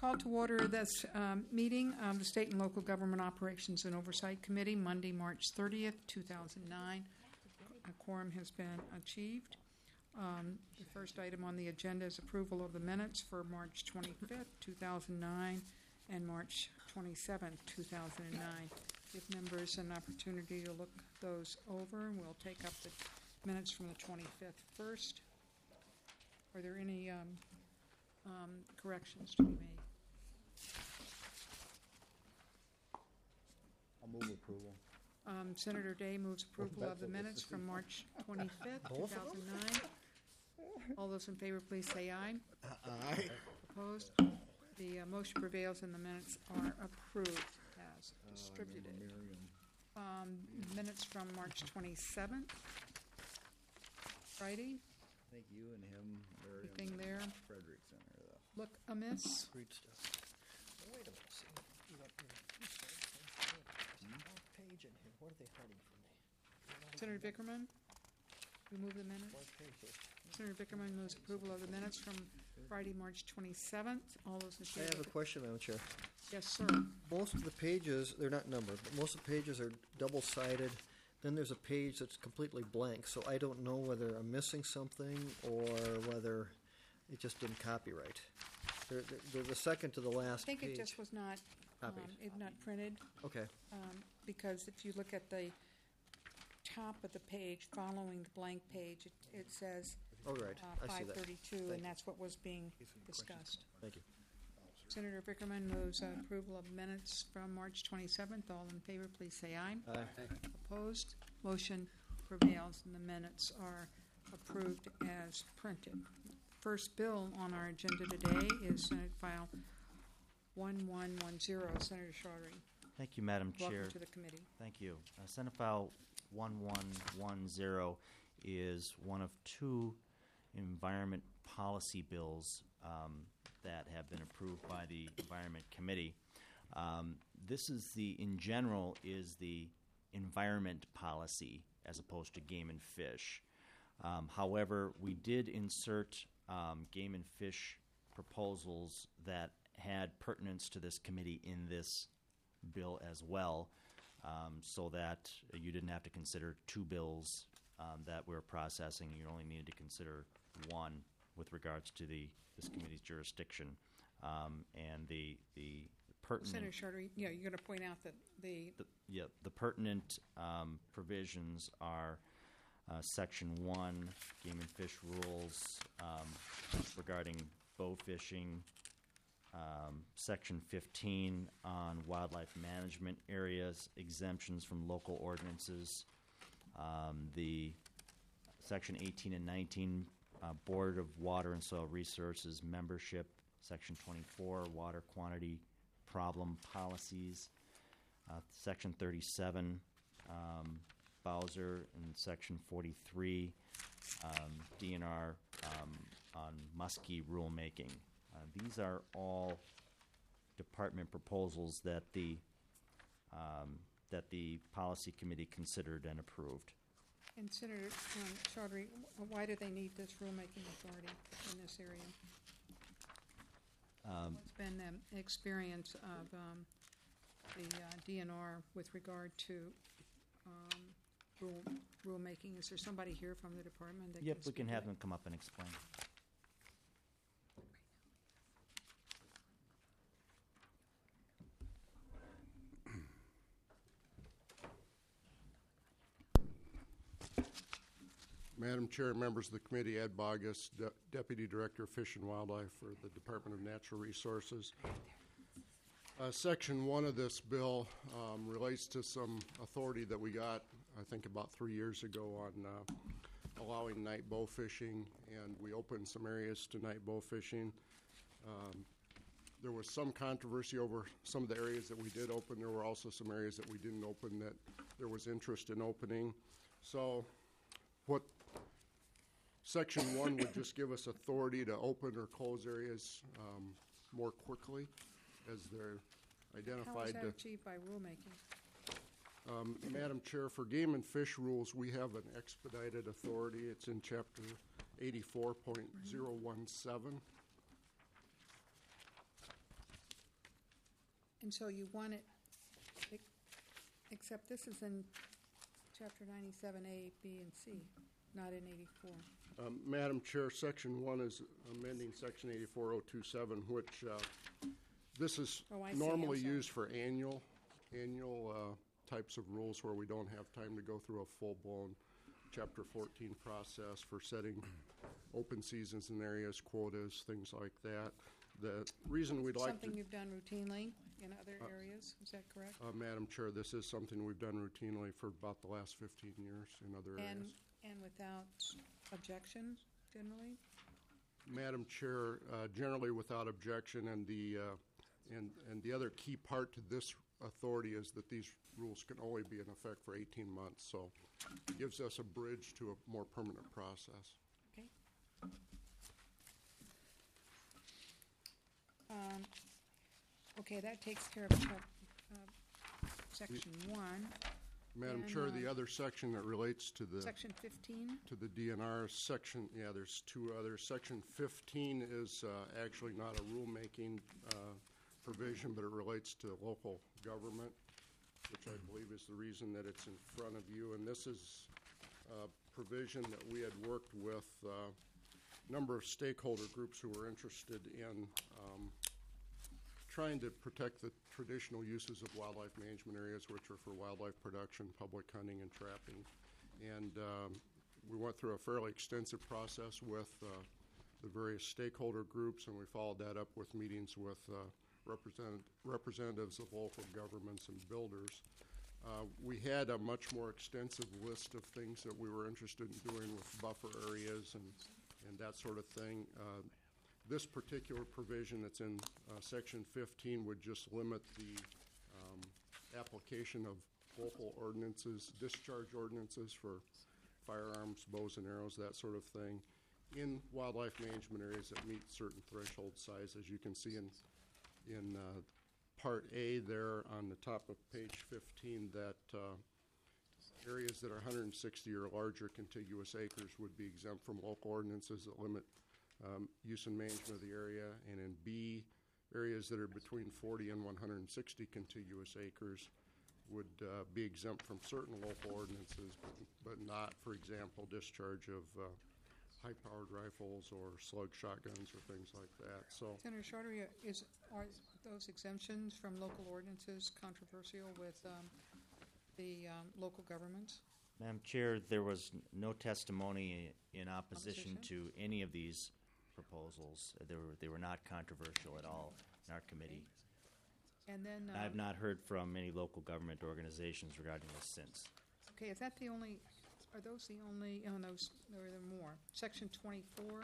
Call to order this meeting of the State and Local Government Operations and Oversight Committee, Monday, March 30th, 2009. A quorum has been achieved. The first item on the agenda is approval of the minutes for March 25th, 2009 and March 27th, 2009. Give members an opportunity to look those over, and we'll take up the minutes from the 25th first. Are there any corrections to be made? I'll move approval. Senator Day moves approval of the minutes from March 25th, 2009. All those in favor, please say aye. Aye. Opposed? The motion prevails and the minutes are approved as distributed. Minutes from March 27th, Friday. I think you and him, Miriam, Anything there? Frederick Center, though. Look amiss. Great stuff. Wait a minute. See, you got page in here. What are they hiding from me? Senator Vickerman, remove the minutes. Senator Vickerman moves approval of the minutes from Friday, March 27th. All those in I favor? have a question, Madam Chair. Yes, sir. Most of the pages, they're not numbered, but most of the pages are double-sided. Then there's a page that's completely blank, so I don't know whether I'm missing something or whether it just didn't copyright. They're the second to the last I think page. it just was not not printed. Okay. Because if you look at the top of the page following the blank page, it says Oh, right. I see that. 532, and that's what was being discussed. Thank you. Senator Vickerman moves approval of minutes from March 27th. All in favor, please say aye. Aye. Opposed? Motion prevails, and the minutes are approved as printed. First bill on our agenda today is Senate File 1110. Senator Chaudhry, Thank you, Madam Chair. welcome to the committee. Thank you. Senate File 1110 is one of two environment policy bills that have been approved by the Environment Committee. This is in general, is the environment policy as opposed to game and fish. However, we did insert game and fish proposals that had pertinence to this committee in this bill as well, so that you didn't have to consider two bills that we're processing. You only needed to consider one with regards to this committee's jurisdiction. And the pertinent... Senator Chaudhry, you're going to point out that the pertinent provisions are Section 1, Game and Fish Rules regarding bow fishing, Section 15 on wildlife management areas, exemptions from local ordinances, the Section 18 and 19, Board of Water and Soil Resources membership, Section 24, water quantity problem policies, Section 37, Bowser, and Section 43, DNR on muskie rulemaking. These are all department proposals that the policy committee considered and approved. And Senator Chaudhry, why do they need this rulemaking authority in this area? What's been the experience of the DNR with regard to rulemaking? Is there somebody here from the department that Yep, we can have them them come up and explain. Madam Chair, members of the committee, Ed Bogus, Deputy Director of Fish and Wildlife for the Department of Natural Resources. Section 1 of this bill relates to some authority that we got, I think, about 3 years ago on allowing night bow fishing, and we opened some areas to night bow fishing. There was some controversy over some of the areas that we did open. There were also some areas that we didn't open that there was interest in opening. So what Section 1 would just give us authority to open or close areas more quickly as they're identified. How is that achieved by rulemaking? Madam Chair, for game and fish rules, we have an expedited authority. It's in Chapter 84.017. And so you want it, except this is in Chapter 97A, B, and C, not in 84. Madam Chair, Section 1 is amending Section 84027, which this is Oh, I see. I'm normally sorry. used for annual types of rules where we don't have time to go through a full-blown Chapter 14 process for setting open seasons in areas, quotas, things like that. The reason we'd like Something to, you've done routinely in other areas, is that correct? Madam Chair, this is something we've done routinely for about the last 15 years in other areas. And without objection, generally? Madam Chair, generally without objection, and the other key part to this authority is that these rules can only be in effect for 18 months, so it gives us a bridge to a more permanent process. Okay. Okay, that takes care of Section 1. Madam And, Chair, the other section that relates to the Section 15? DNR section, there's two others. Section 15 is actually not a rulemaking provision, but it relates to local government, which I believe is the reason that it's in front of you. And this is a provision that we had worked with a number of stakeholder groups who were interested in trying to protect the traditional uses of wildlife management areas, which are for wildlife production, public hunting, and trapping. And we went through a fairly extensive process with the various stakeholder groups, and we followed that up with meetings with representatives of local governments and builders. We had a much more extensive list of things that we were interested in doing with buffer areas and that sort of thing. This particular provision that's in Section 15 would just limit the application of local ordinances, discharge ordinances for firearms, bows and arrows, that sort of thing, in wildlife management areas that meet certain threshold size. As you can see in Part A there on the top of page 15, that areas that are 160 or larger contiguous acres would be exempt from local ordinances that limit use and management of the area. And in B, areas that are between 40 and 160 contiguous acres would be exempt from certain local ordinances, but not, for example, discharge of high-powered rifles or slug shotguns or things like that. So, Senator Shorter, are those exemptions from local ordinances controversial with the local governments? Madam Chair, there was no testimony in opposition Opposition? to any of these proposals. They were not controversial at all in our committee. And then, I have not heard from any local government organizations regarding this since. okay, is that the only, are those the only, oh, no, there are more. Section 24?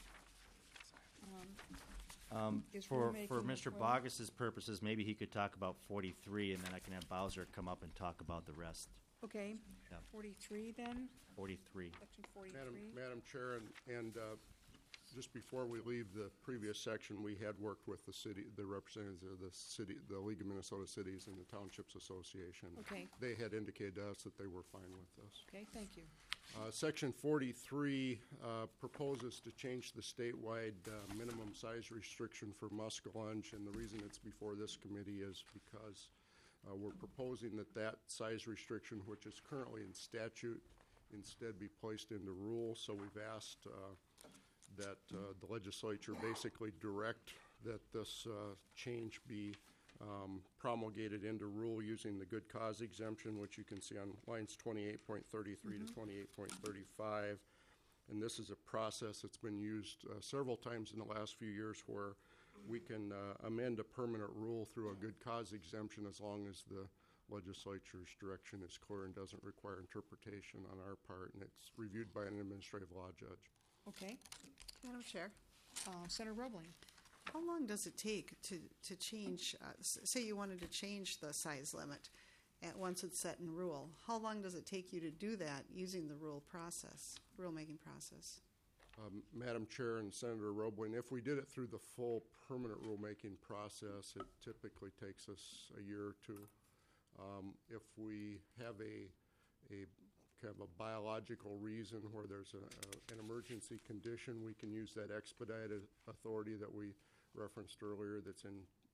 Is For rulemaking Mr. as well? Bogus's purposes, maybe he could talk about 43, and then I can have Bowser come up and talk about the rest. Okay, Yeah. 43 then, 43. Section 43? Madam Chair, and just before we leave the previous section, we had worked with the representatives of the League of Minnesota Cities and the Townships Association. Okay. They had indicated to us that they were fine with this. Okay, thank you. Section 43 proposes to change the statewide minimum size restriction for muskellunge, and the reason it's before this committee is because we're proposing that size restriction, which is currently in statute, instead be placed into rule. So we've asked that the legislature basically direct that this change be promulgated into rule using the good cause exemption, which you can see on lines 28.33 to 28.35. And this is a process that's been used several times in the last few years where we can amend a permanent rule through a good cause exemption as long as the legislature's direction is clear and doesn't require interpretation on our part, and it's reviewed by an administrative law judge. Okay, Madam Chair, Senator Roebling. how long does it take to change, say you wanted to change the size limit once it's set in rule, how long does it take you to do that using the rulemaking process? Madam Chair and Senator Roebling, if we did it through the full permanent rulemaking process, it typically takes us a year or two. If we have a kind of a biological reason where there's an emergency condition, we can use that expedited authority that we referenced earlier that's in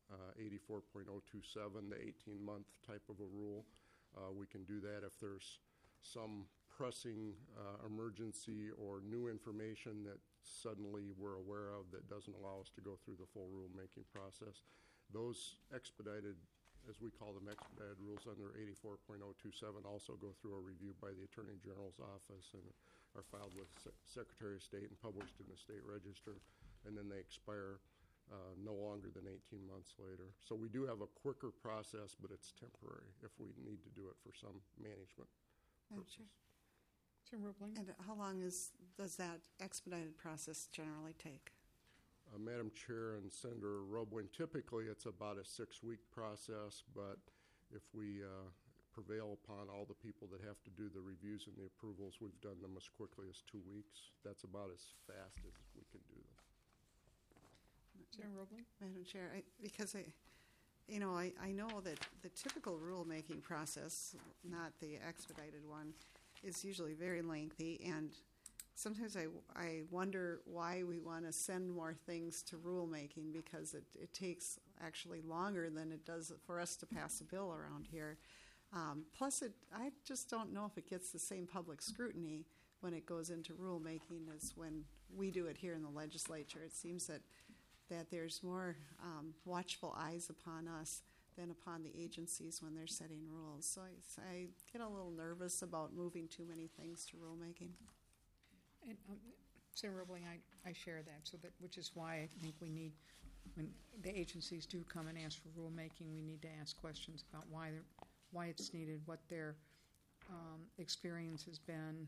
84.027, the 18-month type of a rule. We can do that if there's some pressing emergency or new information that suddenly we're aware of that doesn't allow us to go through the full rulemaking process. Those expedited, as we call them, expedited rules under 84.027 also go through a review by the Attorney General's office and are filed with Secretary of State and published in the State Register, and then they expire no longer than 18 months later. So we do have a quicker process, but it's temporary if we need to do it for some management Madam purpose. Chair. Chair Roebling? And how long does that expedited process generally take? Madam Chair and Senator Roebling, typically it's about a 6-week process, but if we prevail upon all the people that have to do the reviews and the approvals, we've done them as quickly as 2 weeks. That's about as fast as we can do them. Chair Roebling? Madam Chair, because I know that the typical rulemaking process, not the expedited one, is usually very lengthy, and sometimes I wonder why we want to send more things to rulemaking, because it takes actually longer than it does for us to pass a bill around here. Plus, I just don't know if it gets the same public scrutiny when it goes into rulemaking as when we do it here in the legislature. It seems that there's more watchful eyes upon us than upon the agencies when they're setting rules. So I get a little nervous about moving too many things to rulemaking. And, Chair Roebling, I share that, which is why I think we need, when the agencies do come and ask for rulemaking, we need to ask questions about why it's needed, what their experience has been,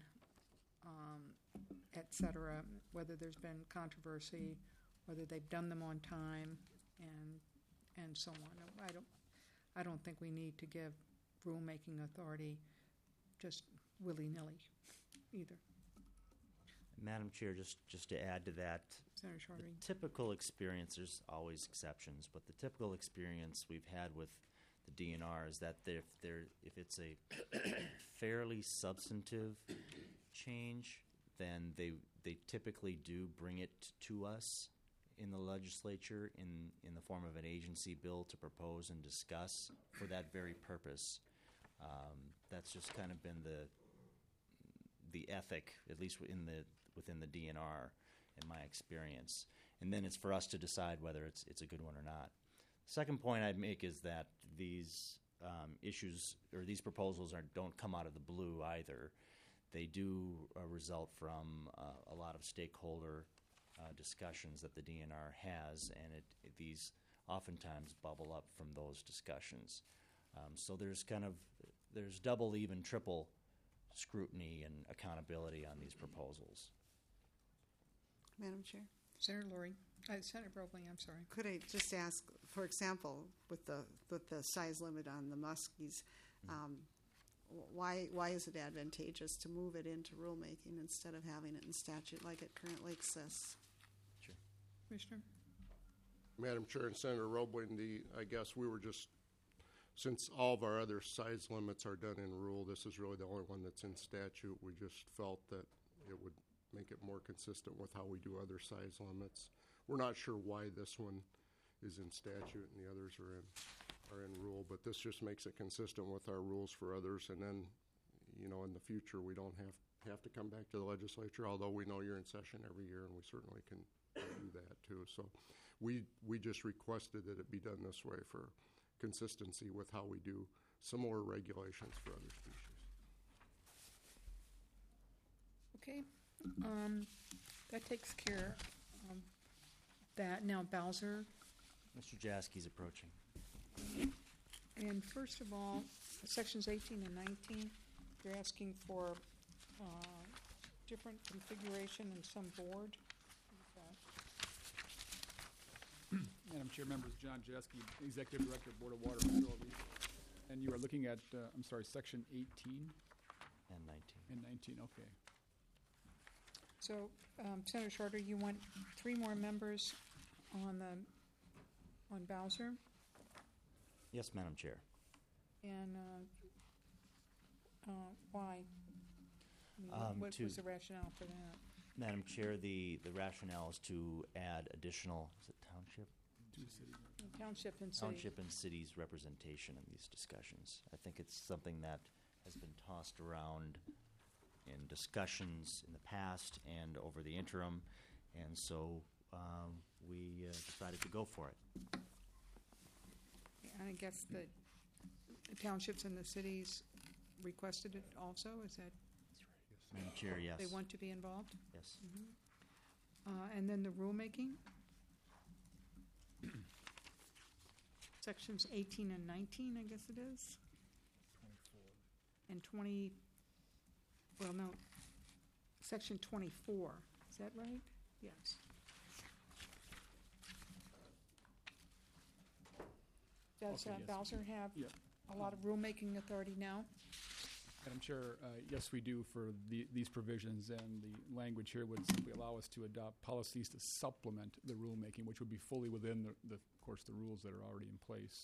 et cetera, whether there's been controversy, whether they've done them on time, and so on. I don't think we need to give rulemaking authority just willy-nilly either. Madam Chair, just to add to that, Senator the Chartering? typical experience, there's always exceptions, but the typical experience we've had with the DNR is that if it's a fairly substantive change, then they typically do bring it to us in the legislature in the form of an agency bill to propose and discuss for that very purpose. That's just kind of been the ethic, at least within the DNR, in my experience. And then it's for us to decide whether it's a good one or not. Second point I'd make is that these issues or these proposals don't come out of the blue either. They do result from a lot of stakeholder discussions that the DNR has, and these oftentimes bubble up from those discussions. So there's double, even triple scrutiny and accountability on these proposals. Madam Chair? Senator Roebling, I'm sorry. Could I just ask, for example, with the size limit on the muskies, why is it advantageous to move it into rulemaking instead of having it in statute like it currently exists? Sure. Commissioner? Madam Chair and Senator Roebling, I guess we were just, since all of our other size limits are done in rule, this is really the only one that's in statute. We just felt that it would make it more consistent with how we do other size limits. We're not sure why this one is in statute and the others are in rule, but this just makes it consistent with our rules for others. And then, in the future, we don't have to come back to the legislature, although we know you're in session every year, and we certainly can do that too. So we just requested that it be done this way for consistency with how we do similar regulations for other species. Okay. That takes care of that. Now, Bowser. Mr. Jaski's approaching. And first of all, sections 18 and 19, you're asking for different configuration in some board. Madam Chair, members, John Jeske, Executive Director, Board of Water Facilities. And you are looking at, section 18 And 19. and 19, okay. So, Senator Charter, you want 3 more members on Bowser? Yes, Madam Chair. And why? What was the rationale for that? Madam Chair, the rationale is to add additional, is it township Two cities. Township and city. Township and cities representation in these discussions. I think it's something that has been tossed around in discussions in the past and over the interim, and so we decided to go for it. And I guess the townships and the cities requested it also, is that, Madam Chair, yes. they want to be involved? Yes. And then the rulemaking? Sections 18 and 19, I guess it is? 24. And 20, well, no, section 24, is that right? Yes. Does Okay, yes. Bowser have Yep. a lot of rulemaking authority now? Madam Chair, yes, we do for these provisions, and the language here would simply allow us to adopt policies to supplement the rulemaking, which would be fully within, of course, the rules that are already in place.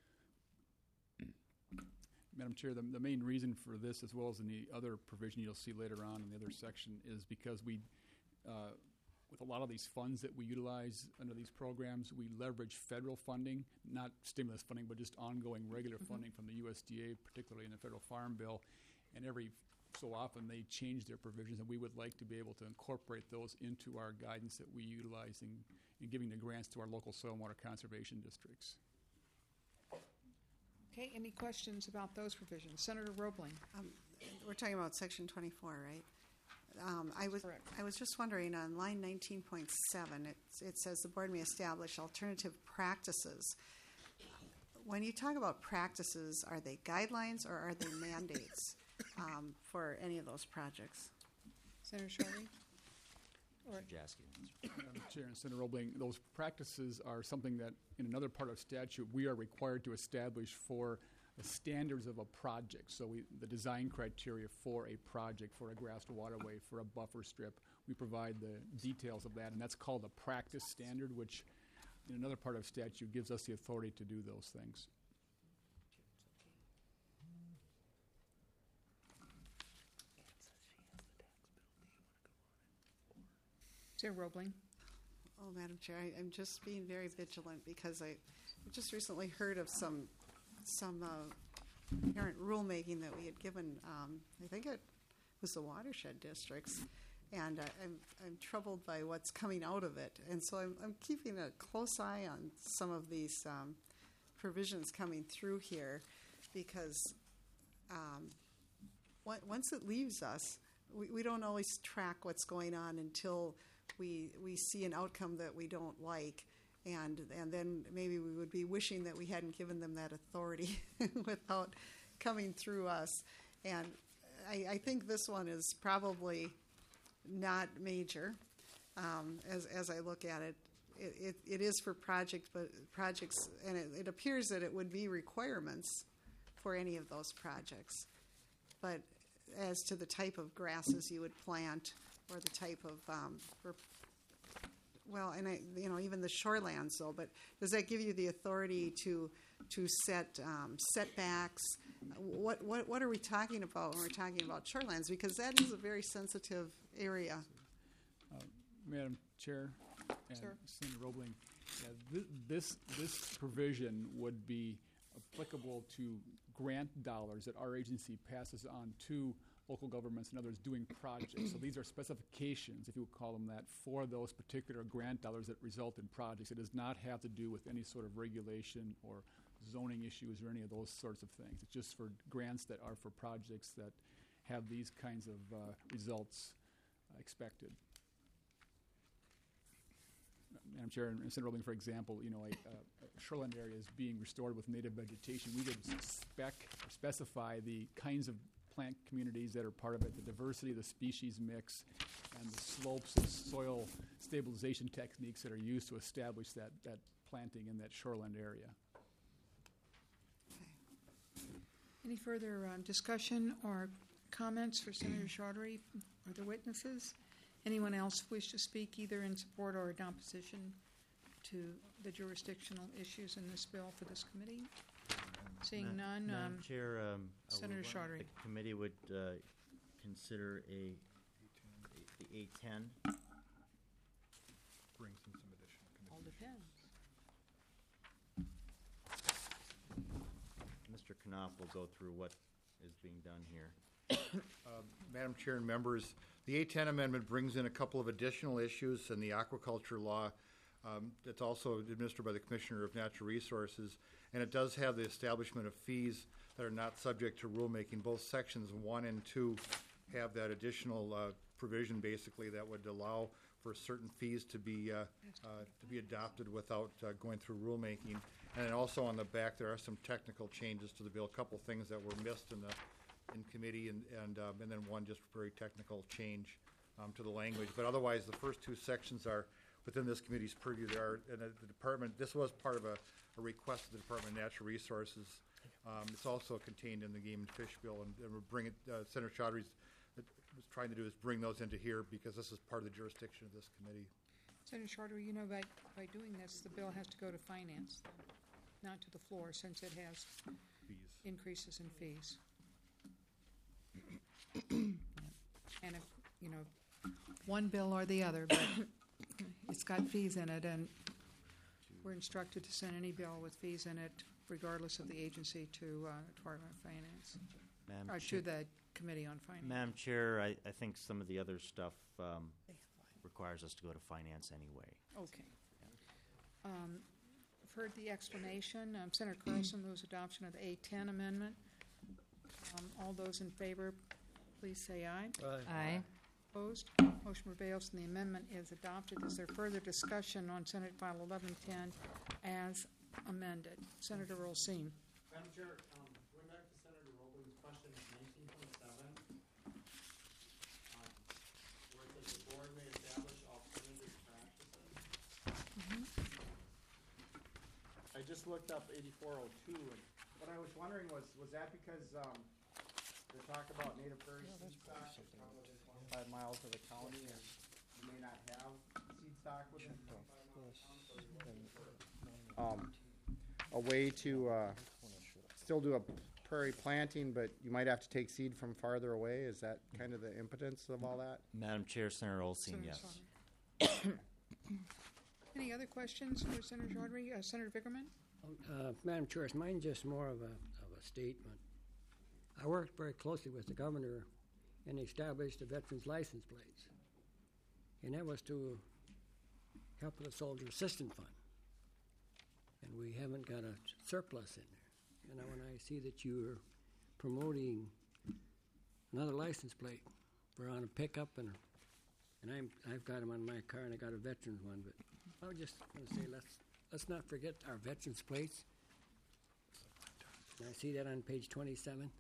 Madam Chair, the main reason for this, as well as in the other provision you'll see later on in the other section, is because we, with a lot of these funds that we utilize under these programs, we leverage federal funding, not stimulus funding, but just ongoing regular funding from the USDA, particularly in the Federal Farm Bill. And every so often they change their provisions, and we would like to be able to incorporate those into our guidance that we utilize in giving the grants to our local soil and water conservation districts. Okay, any questions about those provisions? Senator Roebling? We're talking about section 24, right? Correct. I was just wondering, on line 19.7, it says the board may establish alternative practices. When you talk about practices, are they guidelines or are they mandates for any of those projects? Senator Shelby? Or Jaski. Madam Chair and Senator Roebling, those practices are something that in another part of statute we are required to establish for the standards of a project. So the design criteria for a project, for a grassed waterway, for a buffer strip, we provide the details of that, and that's called a practice standard, which in another part of statute gives us the authority to do those things. Senator Roebling? Oh, Madam Chair, I'm just being very vigilant because I just recently heard of some parent rulemaking that we had given. I think it was the watershed districts, and I'm troubled by what's coming out of it. And so I'm keeping a close eye on some of these provisions coming through here, because once it leaves us, we don't always track what's going on until we see an outcome that we don't like, and then maybe we would be wishing that we hadn't given them that authority without coming through us. And I think this one is probably not major as I look at it. It is for projects, and it appears that it would be requirements for any of those projects. But as to the type of grasses you would plant, or the type of, even the shorelands though, but does that give you the authority to set setbacks? What are we talking about when we're talking about shorelands? Because that is a very sensitive area. Madam Chair and Sir. Senator Roebling, this provision would be applicable to grant dollars that our agency passes on to local governments and others doing projects. So these are specifications, if you would call them that, for those particular grant dollars that result in projects. It does not have to do with any sort of regulation or zoning issues or any of those sorts of things. It's just for grants that are for projects that have these kinds of results expected. Madam Chair and Senator Roebling, for example, a shoreline area is being restored with native vegetation. We would specify the kinds of plant communities that are part of it, the diversity of the species mix, and the slopes and soil stabilization techniques that are used to establish that planting in that shoreline area. any further discussion or comments for Senator Chaudhry or the witnesses? Anyone else wish to speak either in support or in opposition to the jurisdictional issues in this bill for this committee? Seeing none, Madam Chair, Senator Chaudhry. the committee would consider the A10. Brings in some additional All conditions. depends. Knopf will go through what is being done here. Madam Chair and members, the A10 amendment brings in a couple of additional issues in the aquaculture law that's also administered by the Commissioner of Natural Resources, and it does have the establishment of fees that are not subject to rulemaking. Both sections 1 and 2 have that additional provision, basically, that would allow for certain fees to be adopted without going through rulemaking. And then also on the back, there are some technical changes to the bill, a couple things that were missed in committee, and then one just very technical change to the language. But otherwise, the first two sections are within this committee's purview. There are, and the department, this was part of a request of the Department of Natural Resources. It's also contained in the Game and Fish Bill, and we're bringing Senator Chaudhry was trying to do is bring those into here because this is part of the jurisdiction of this committee. Senator Charter, you know, by doing this, the bill has to go to finance, not to the floor, since it has increases in fees. And if, you know, one bill or the other, but it's got fees in it, and we're instructed to send any bill with fees in it, regardless of the agency, to Department of Finance, Madam or Chair- to the Committee on Finance. Madam Chair, I think some of the other stuff requires us to go to finance anyway. Okay. I've heard the explanation. Senator Carlson moves adoption of the A10 amendment. All those in favor, please say aye. Aye. Opposed? Motion prevails and the amendment is adopted. Is there further discussion on Senate File 1110 as amended? Senator Rolseen. Madam Chair, going back to Senator Rowland's question, 1927, where it says the board may establish alternative practices. I just looked up 8402, and what I was wondering was that because they talk about native prairie seed stock, it's probably within 25 miles of the county, and you may not have seed stock within 25 miles of the county, a way to still do a prairie planting, but you might have to take seed from farther away. Is that kind of the impotence of all that? Madam Chair, Senator Olson, Senator yes. Chaudhry. Any other questions for Senator Chaudhry? Senator Vickerman? Madam Chair, mine's just more of a statement. I worked very closely with the governor and established the Veterans License Plates. And that was to help with the Soldier Assistance Fund. And we haven't got a surplus in there. And when I see that you're promoting another license plate for on a pickup, and I've got them on my car, and I got a veterans one, but I was just going to say let's not forget our veterans plates. And I see that on page 27.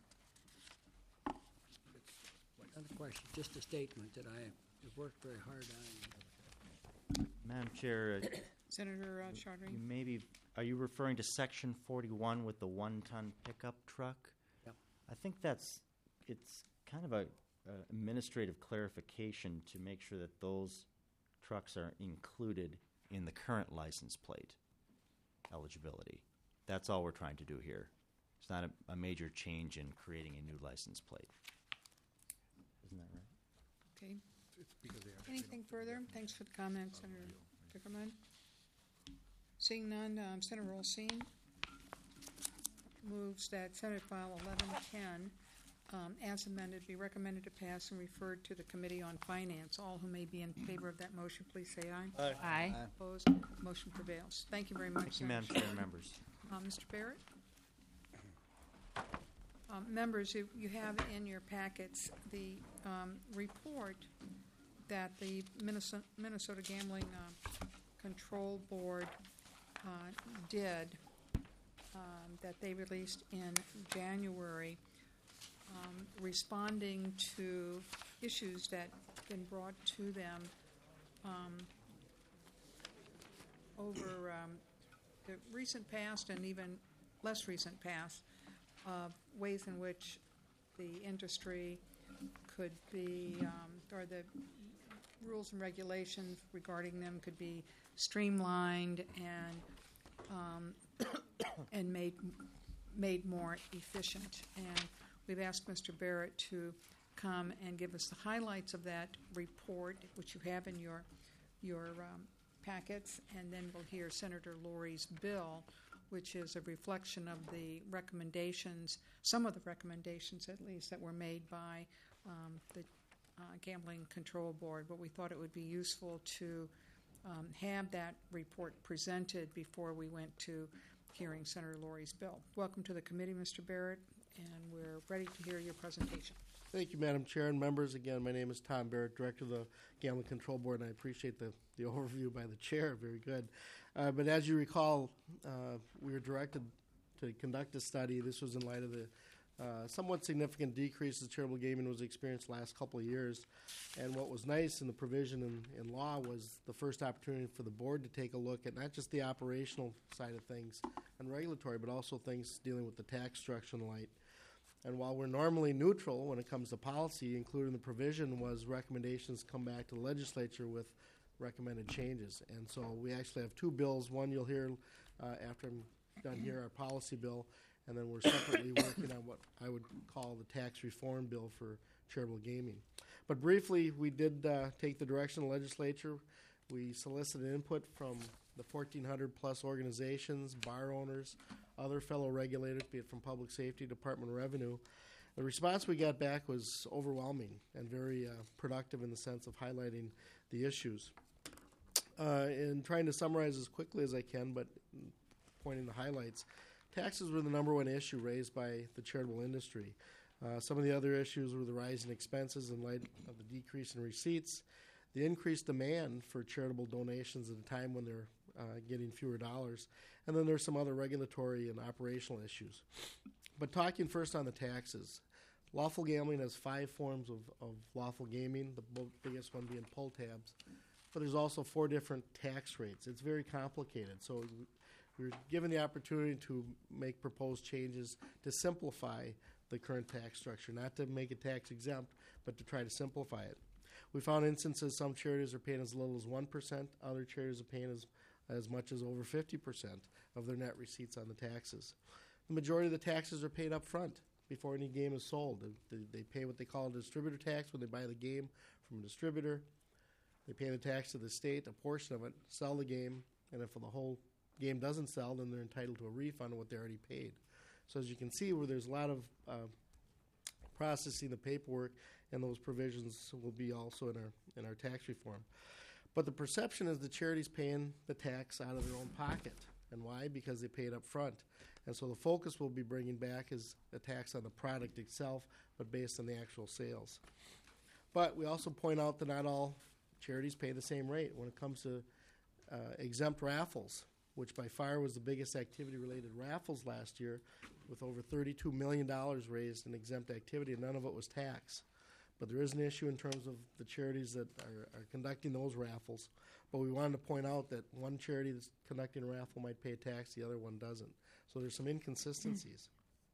Not a question, just a statement that I have worked very hard on. Madam Chair, Senator Chaudhry? are you referring to section 41 with the 1-ton pickup truck? Yep. I think it's kind of a administrative clarification to make sure that those trucks are included in the current license plate eligibility. That's all we're trying to do here. It's not a major change in creating a new license plate. Isn't that right? Okay. Anything further? Thanks for the comment, Senator Vickerman. Seeing none, Senator Rolseen moves that Senate File 1110 as amended be recommended to pass and referred to the Committee on Finance. All who may be in favor of that motion, please say aye. Aye. Opposed? Motion prevails. Thank you very much, Thank you, Madam Senator Chair and members. Mr. Barrett? Members, you have in your packets the report that the Minnesota Gambling Control Board did, that they released in January, responding to issues that have been brought to them over the recent past and even less recent past, ways in which the industry could be, or the rules and regulations regarding them could be streamlined and made more efficient. And we've asked Mr. Barrett to come and give us the highlights of that report, which you have in your packets, and then we'll hear Senator Lori's bill, which is a reflection of the recommendations, some of the recommendations at least, that were made by the Gambling Control Board. But we thought it would be useful to have that report presented before we went to hearing Senator Lori's bill. Welcome to the committee, Mr. Barrett, and we're ready to hear your presentation. Thank you, Madam Chair and members. Again, my name is Tom Barrett, Director of the Gambling Control Board, and I appreciate the overview by the chair. Very good. But as you recall, we were directed to conduct a study. This was in light of the somewhat significant decreases charitable gaming was experienced the last couple of years. And what was nice in the provision in law was the first opportunity for the board to take a look at not just the operational side of things and regulatory, but also things dealing with the tax structure and the like. And while we're normally neutral when it comes to policy, including the provision was recommendations come back to the legislature with recommended changes. And so we actually have two bills. One you'll hear after I'm done here, our policy bill, and then we're separately working on what I would call the tax reform bill for charitable gaming. But briefly, we did take the direction of the legislature. We solicited input from the 1,400 plus organizations, bar owners, other fellow regulators, be it from Public Safety, Department of Revenue. The response we got back was overwhelming and very productive in the sense of highlighting the issues. In trying to summarize as quickly as I can, but pointing the highlights, taxes were the number one issue raised by the charitable industry. Some of the other issues were the rise in expenses in light of the decrease in receipts, the increased demand for charitable donations at a time when they're getting fewer dollars, and then there's some other regulatory and operational issues. But talking first on the taxes, lawful gambling has 5 forms of lawful gaming, the biggest one being pull tabs. But there's also 4 different tax rates. It's very complicated. So we're given the opportunity to make proposed changes to simplify the current tax structure, not to make it tax exempt, but to try to simplify it. We found instances some charities are paying as little as 1%, other charities are paying as much as over 50% of their net receipts on the taxes. The majority of the taxes are paid up front before any game is sold. They pay what they call a distributor tax when they buy the game from a distributor. They pay the tax to the state, a portion of it, sell the game, and if the whole game doesn't sell, then they're entitled to a refund of what they already paid. So as you can see, where there's a lot of processing the paperwork, and those provisions will be also in our tax reform. But the perception is the charity's paying the tax out of their own pocket. And why? Because they pay it up front. And so the focus we'll be bringing back is a tax on the product itself, but based on the actual sales. But we also point out that not all charities pay the same rate when it comes to exempt raffles, which by far was the biggest activity-related raffles last year, with over $32 million raised in exempt activity, and none of it was tax. But there is an issue in terms of the charities that are conducting those raffles. But we wanted to point out that one charity that's conducting a raffle might pay a tax, the other one doesn't. So there's some inconsistencies.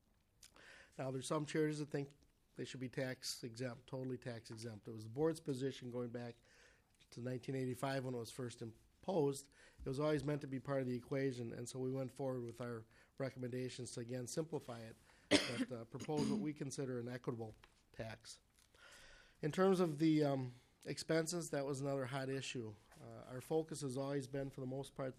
Now, there's some charities that think they should be tax exempt, totally tax exempt. It was the board's position going back to 1985 when it was first imposed. It was always meant to be part of the equation, and so we went forward with our recommendations to, again, simplify it, but propose what we consider an equitable tax. In terms of the expenses, that was another hot issue. Our focus has always been, for the most part,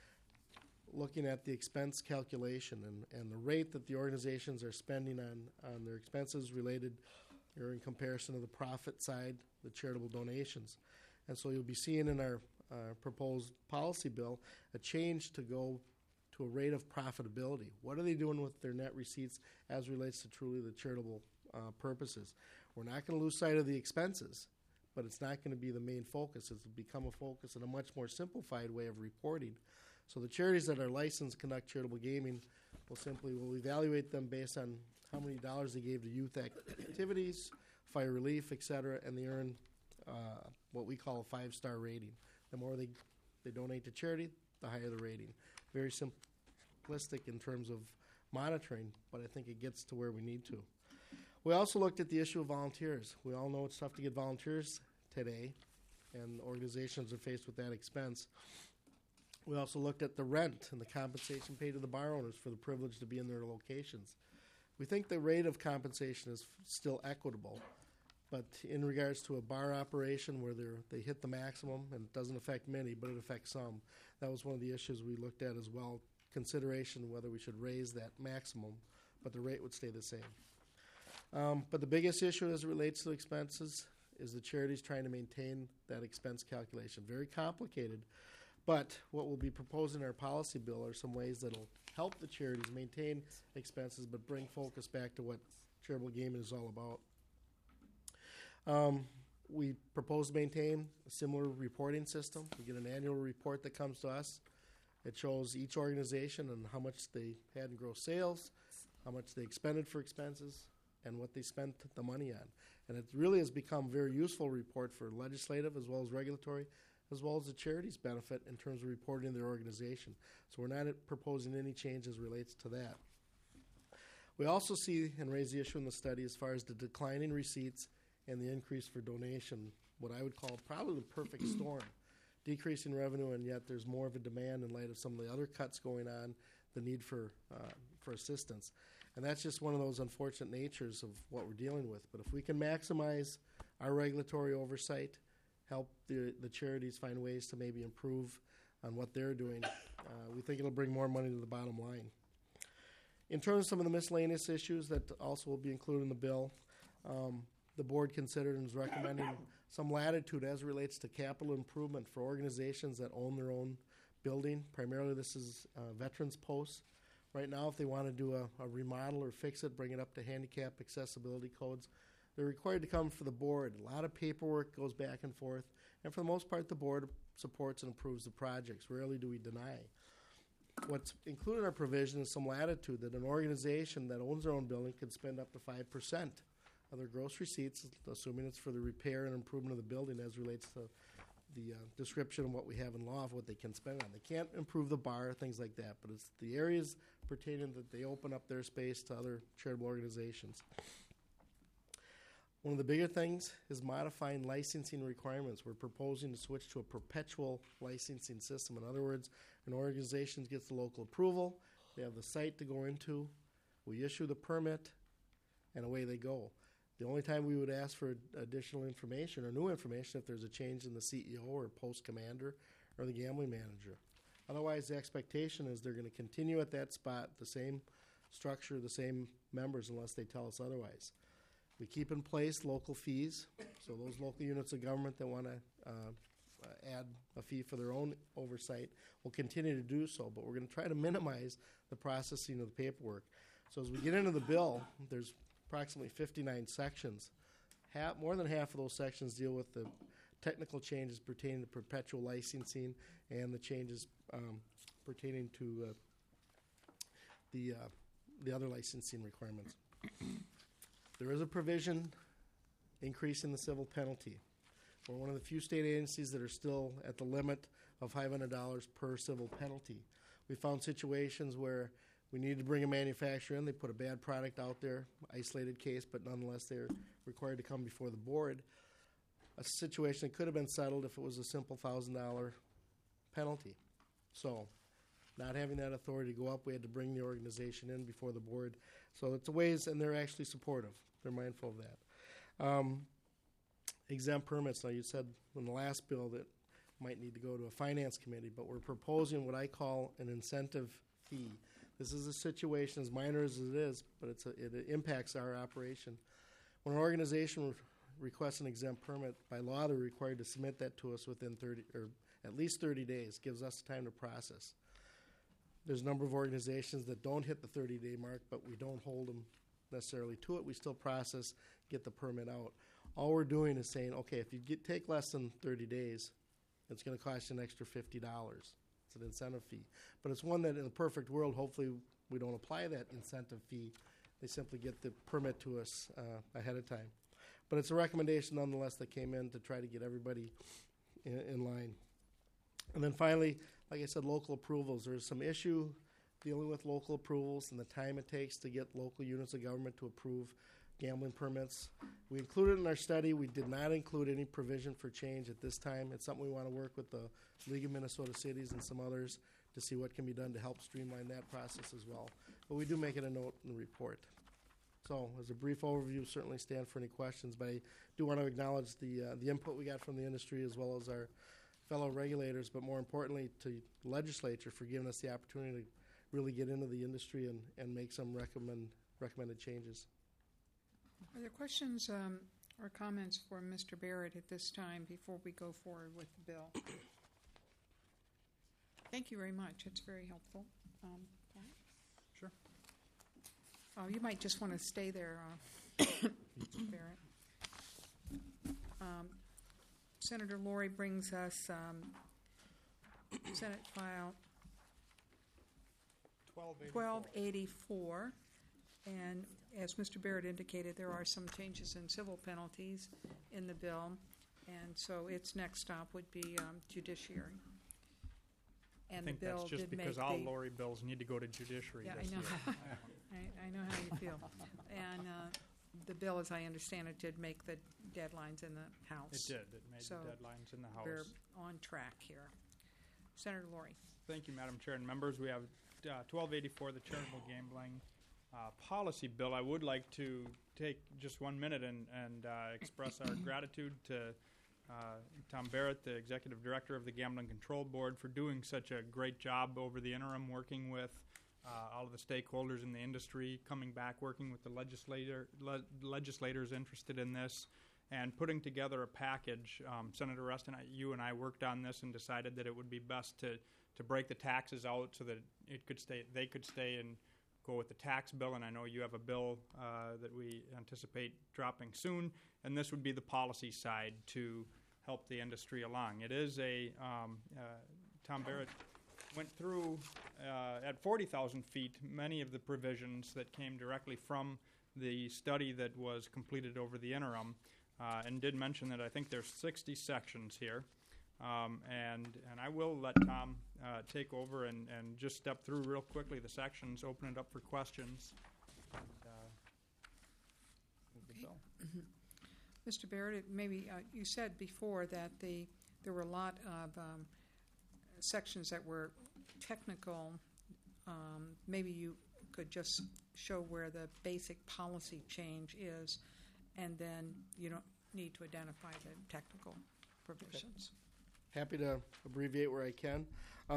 looking at the expense calculation and the rate that the organizations are spending on their expenses related or in comparison to the profit side, the charitable donations. And so you'll be seeing in our proposed policy bill a change to go to a rate of profitability. What are they doing with their net receipts as relates to truly the charitable purposes? We're not going to lose sight of the expenses, but it's not going to be the main focus. It's become a focus in a much more simplified way of reporting. So the charities that are licensed to conduct charitable gaming will evaluate them based on how many dollars they gave to youth activities, fire relief, etc., and they earn what we call a 5-star rating. The more they donate to charity, the higher the rating. Very simplistic in terms of monitoring, but I think it gets to where we need to. We also looked at the issue of volunteers. We all know it's tough to get volunteers today, and organizations are faced with that expense. We also looked at the rent and the compensation paid to the bar owners for the privilege to be in their locations. We think the rate of compensation is still equitable, but in regards to a bar operation where they hit the maximum, and it doesn't affect many, but it affects some, that was one of the issues we looked at as well, consideration whether we should raise that maximum, but the rate would stay the same. But the biggest issue as it relates to expenses is the charities trying to maintain that expense calculation. Very complicated, but what we'll be proposing in our policy bill are some ways that'll help the charities maintain expenses but bring focus back to what charitable gaming is all about. We propose to maintain a similar reporting system. We get an annual report that comes to us. It shows each organization and how much they had in gross sales, how much they expended for expenses, and what they spent the money on. And it really has become a very useful report for legislative as well as regulatory, as well as the charities benefit in terms of reporting their organization. So we're not proposing any change as relates to that. We also see and raise the issue in the study as far as the declining receipts and the increase for donation, what I would call probably the perfect storm. Decreasing revenue, and yet there's more of a demand in light of some of the other cuts going on, the need for assistance. And that's just one of those unfortunate natures of what we're dealing with. But if we can maximize our regulatory oversight, help the charities find ways to maybe improve on what they're doing, we think it'll bring more money to the bottom line. In terms of some of the miscellaneous issues that also will be included in the bill, the board considered and is recommending some latitude as it relates to capital improvement for organizations that own their own building. Primarily this is veterans posts. Right now, if they want to do a remodel or fix it, bring it up to handicap accessibility codes, they're required to come for the board. A lot of paperwork goes back and forth, and for the most part, the board supports and approves the projects. Rarely do we deny. What's included in our provision is some latitude that an organization that owns their own building can spend up to 5% of their gross receipts, assuming it's for the repair and improvement of the building as relates to the description of what we have in law of what they can spend on. They can't improve the bar, things like that, but it's the areas pertaining that they open up their space to other charitable organizations. One of the bigger things is modifying licensing requirements. We're proposing to switch to a perpetual licensing system. In other words, an organization gets the local approval, they have the site to go into, we issue the permit, and away they go. The only time we would ask for additional information or new information if there's a change in the CEO or post commander or the gambling manager. Otherwise, the expectation is they're going to continue at that spot, the same structure, the same members, unless they tell us otherwise. We keep in place local fees, so those local units of government that want to add a fee for their own oversight will continue to do so, but we're going to try to minimize the processing of the paperwork. So as we get into the bill, there's approximately 59 sections. More than half of those sections deal with the technical changes pertaining to perpetual licensing and the changes pertaining to the other licensing requirements. There is a provision increasing the civil penalty. We're one of the few state agencies that are still at the limit of $500 per civil penalty. We found situations where we needed to bring a manufacturer in. They put a bad product out there, isolated case, but nonetheless they're required to come before the board. A situation that could have been settled if it was a simple $1,000 penalty. So not having that authority to go up, we had to bring the organization in before the board. So it's a ways, and they're actually supportive. They're mindful of that. Exempt permits. Now you said in the last bill that might need to go to a finance committee, but we're proposing what I call an incentive fee. This is a situation as minor as it is, but it impacts our operation. When an organization requests an exempt permit, by law they're required to submit that to us within 30 or at least 30 days. Gives us time to process. There's a number of organizations that don't hit the 30-day mark, but we don't hold them necessarily to it. We still process, get the permit out. All we're doing is saying, okay, if you take less than 30 days, it's going to cost you an extra $50. It's an incentive fee. But it's one that in a perfect world, hopefully we don't apply that incentive fee. They simply get the permit to us ahead of time. But it's a recommendation nonetheless that came in to try to get everybody in line. And then finally, like I said, local approvals. There's some issue dealing with local approvals and the time it takes to get local units of government to approve gambling permits. We included in our study, we did not include any provision for change at this time. It's something we want to work with the League of Minnesota Cities and some others to see what can be done to help streamline that process as well. But we do make it a note in the report. So as a brief overview, certainly stand for any questions, but I do want to acknowledge the input we got from the industry as well as our fellow regulators, but more importantly to the legislature for giving us the opportunity to really get into the industry and make some recommended changes. Are there questions or comments for Mr. Barrett at this time before we go forward with the bill? Thank you very much. It's very helpful. Paul? Sure. You might just want to stay there, Mr. Barrett. Senator Lori brings us Senate File 1284. And as Mr. Barrett indicated, there are some changes in civil penalties in the bill. And so its next stop would be judiciary. And I think the bill that's just did because make all the, Lori bills need to go to judiciary Yeah, this I know. year. I know how you feel. And the bill, as I understand it, did make the deadlines in the House. It did. It made So the deadlines in the We're House. on track here. Senator Lori. Thank you, Madam Chair and members. We have 1284, the charitable gambling policy bill. I would like to take just 1 minute and express our gratitude to Tom Barrett, the Executive Director of the Gambling Control Board, for doing such a great job over the interim, working with all of the stakeholders in the industry, coming back, working with the legislators interested in this, and putting together a package. Senator Rust and you and I worked on this and decided that it would be best to break the taxes out so that they could stay and go with the tax bill. And I know you have a bill that we anticipate dropping soon, and this would be the policy side to help the industry along. It is Tom Barrett went through at 40,000 feet many of the provisions that came directly from the study that was completed over the interim, and did mention that I think there's 60 sections here. And I will let Tom take over and just step through real quickly the sections, open it up for questions. And, move the bill. Mr. Barrett, maybe you said before that there were a lot of sections that were technical. Maybe you could just show where the basic policy change is, and then you don't need to identify the technical provisions. Happy to abbreviate where I can.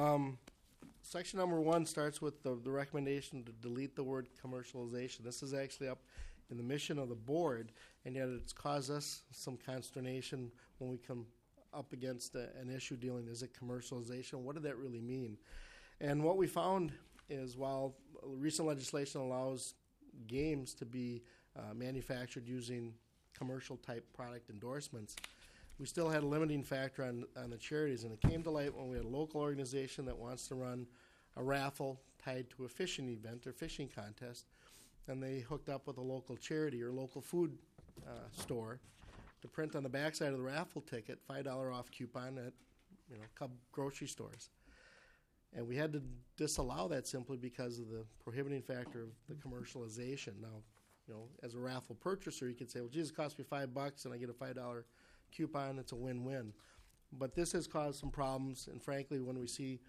Section number 1 starts with the recommendation to delete the word commercialization. This is actually up in the mission of the board, and yet it's caused us some consternation when we come up against an issue dealing, is it commercialization? What did that really mean? And what we found is while recent legislation allows games to be manufactured using commercial type product endorsements, we still had a limiting factor on the charities, and it came to light when we had a local organization that wants to run a raffle tied to a fishing event or fishing contest, and they hooked up with a local charity or local food store to print on the backside of the raffle ticket $5 off coupon at Cub grocery stores. And we had to disallow that simply because of the prohibiting factor of the commercialization. Now, as a raffle purchaser, you could say, well, geez, it cost me $5 and I get a $5 coupon, it's a win-win. But this has caused some problems, and frankly, when we see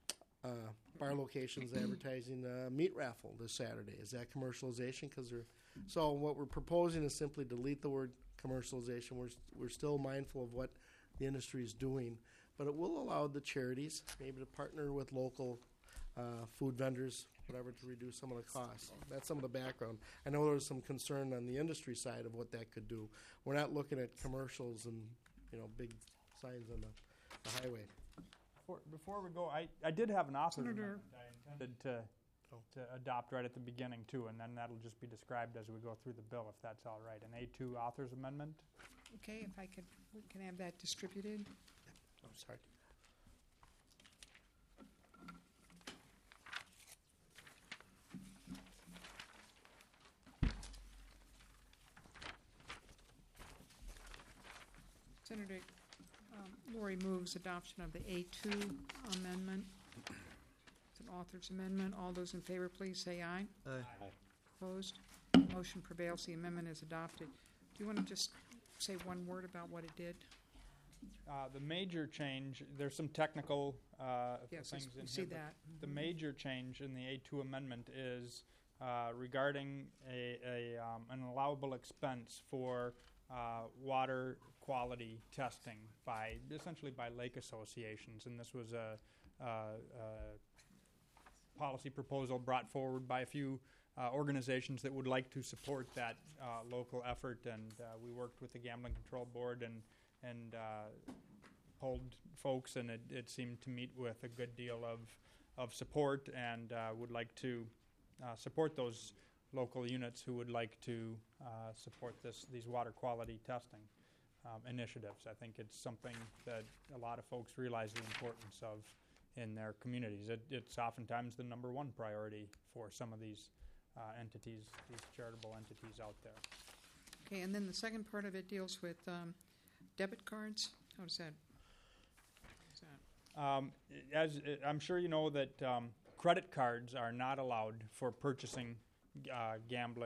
bar locations advertising a meat raffle this Saturday, is that commercialization? So what we're proposing is simply delete the word commercialization. We're still mindful of what the industry is doing, but it will allow the charities maybe to partner with local food vendors, whatever, to reduce some of the costs. That's some of the background. I know there was some concern on the industry side of what that could do. We're not looking at commercials and big signs on the highway. Before we go, I did have an author's Senator. amendment I intended to adopt right at the beginning too, and then that'll just be described as we go through the bill, if that's all right. An A2 author's amendment. Okay, if we can have that distributed. I'm sorry. Senator Lori moves adoption of the A2 amendment. It's an author's amendment. All those in favor, please say aye. Aye. Opposed? Motion prevails. The amendment is adopted. Do you want to just say one word about what it did? The major change, there's some technical Yes, things we in see here, but that. the major change in the A2 amendment is regarding an allowable expense for water quality testing essentially by lake associations, and this was a policy proposal brought forward by a few organizations that would like to support that local effort, and we worked with the Gambling Control Board and polled folks, and it seemed to meet with a good deal of support, and would like to support those local units who would like to support these water quality testing initiatives. I think it's something that a lot of folks realize the importance of in their communities. It's oftentimes the number one priority for some of these entities, these charitable entities out there. Okay, and then the second part of it deals with debit cards. How does that? As I'm sure you know that credit cards are not allowed for purchasing gambling,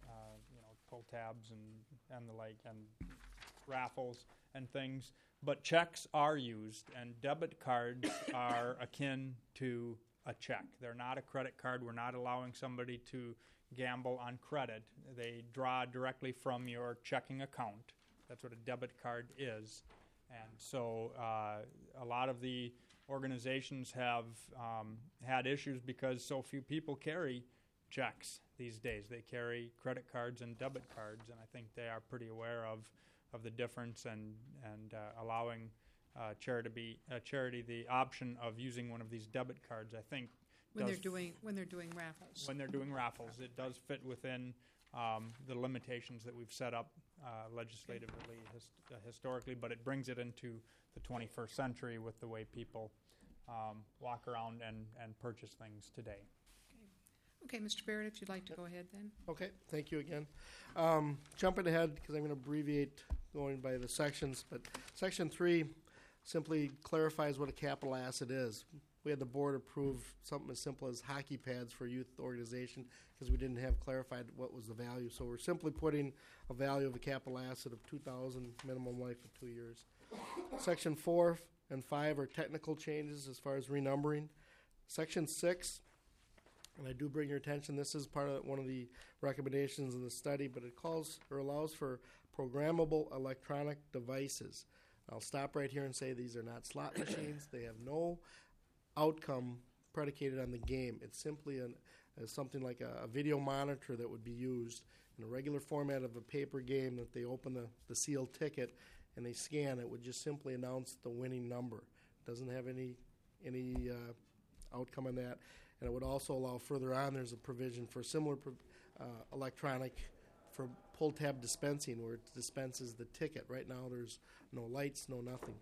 pull tabs and the like, and raffles and things. But checks are used, and debit cards are akin to a check. They're not a credit card. We're not allowing somebody to gamble on credit. They draw directly from your checking account. That's what a debit card is. And so a lot of the organizations have had issues because so few people carry checks these days. They carry credit cards and debit cards, and I think they are pretty aware of the difference and allowing charity the option of using one of these debit cards. I think when they're doing raffles. When they're doing raffles, it does fit within the limitations that we've set up legislatively historically, but it brings it into the 21st century with the way people walk around and purchase things today. Okay, Mr. Barrett, if you'd like to go ahead then. Okay, thank you again. Jumping ahead, because I'm going to abbreviate going by the sections, but Section 3 simply clarifies what a capital asset is. We had the board approve something as simple as hockey pads for a youth organization because we didn't have clarified what was the value. So we're simply putting a value of a capital asset of $2,000, minimum life of 2 years. Section 4 and 5 are technical changes as far as renumbering. Section 6, and I do bring your attention, this is part of one of the recommendations in the study, but it calls or allows for programmable electronic devices. I'll stop right here and say these are not slot machines. They have no outcome predicated on the game. It's simply something like a video monitor that would be used in a regular format of a paper game that they open the sealed ticket and they scan. It would just simply announce the winning number. It doesn't have any outcome on that. And it would also allow further on, there's a provision for similar electronic for pull tab dispensing where it dispenses the ticket. Right now there's no lights, no nothing.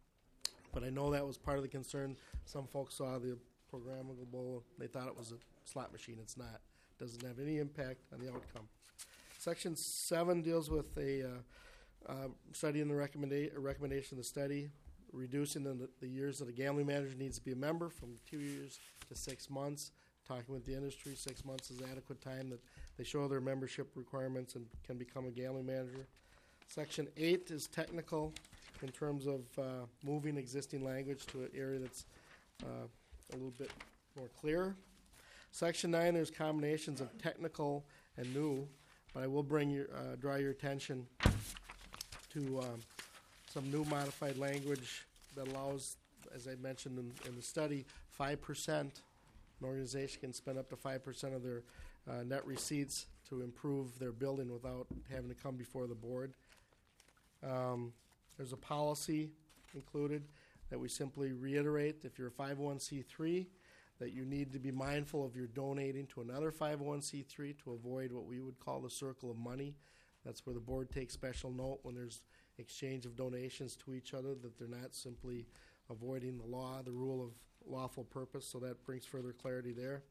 But I know that was part of the concern. Some folks saw the programmable, they thought it was a slot machine. It's not. It doesn't have any impact on the outcome. Section 7 deals with a study in the recommendation of the study, reducing the years that a gambling manager needs to be a member from 2 years to 6 months. Talking with the industry, 6 months is adequate time that they show their membership requirements and can become a gambling manager. Section 8 is technical in terms of moving existing language to an area that's a little bit more clear. Section 9, there's combinations of technical and new, but I will draw your attention to some new modified language that allows, as I mentioned in the study, 5%. An organization can spend up to 5% of their net receipts to improve their building without having to come before the board. There's a policy included that we simply reiterate if you're a 501c3 that you need to be mindful of your donating to another 501c3 to avoid what we would call the circle of money. That's where the board takes special note when there's exchange of donations to each other, that they're not simply avoiding the law, the rule of lawful purpose, so that brings further clarity there.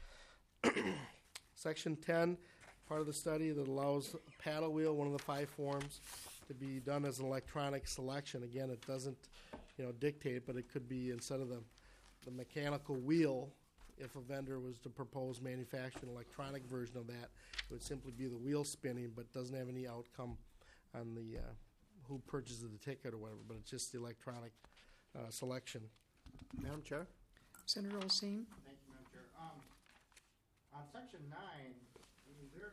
Section 10, part of the study that allows a paddle wheel, one of the 5 forms, to be done as an electronic selection. Again, it doesn't dictate, but it could be instead of the mechanical wheel, if a vendor was to propose manufacturing an electronic version of that, it would simply be the wheel spinning, but doesn't have any outcome on the who purchases the ticket or whatever, but it's just the electronic selection. Madam Chair? Senator Olsine? Thank you, Madam Chair. On Section 9, there's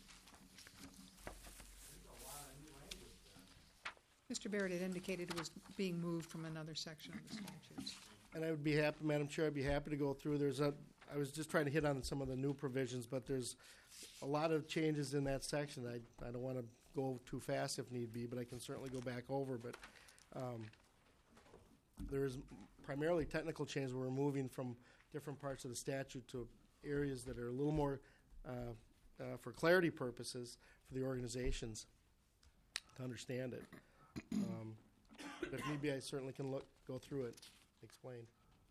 a lot of new language there. Mr. Barrett had indicated it was being moved from another section of the statutes. And I would be happy, Madam Chair, I'd be happy to go through. There's I was just trying to hit on some of the new provisions, but there's a lot of changes in that section. I don't want to go too fast if need be, but I can certainly go back over. But there is primarily technical change where we're moving from different parts of the statute to areas that are a little more, for clarity purposes, for the organizations to understand it. But if need be, I certainly can go through it, explain.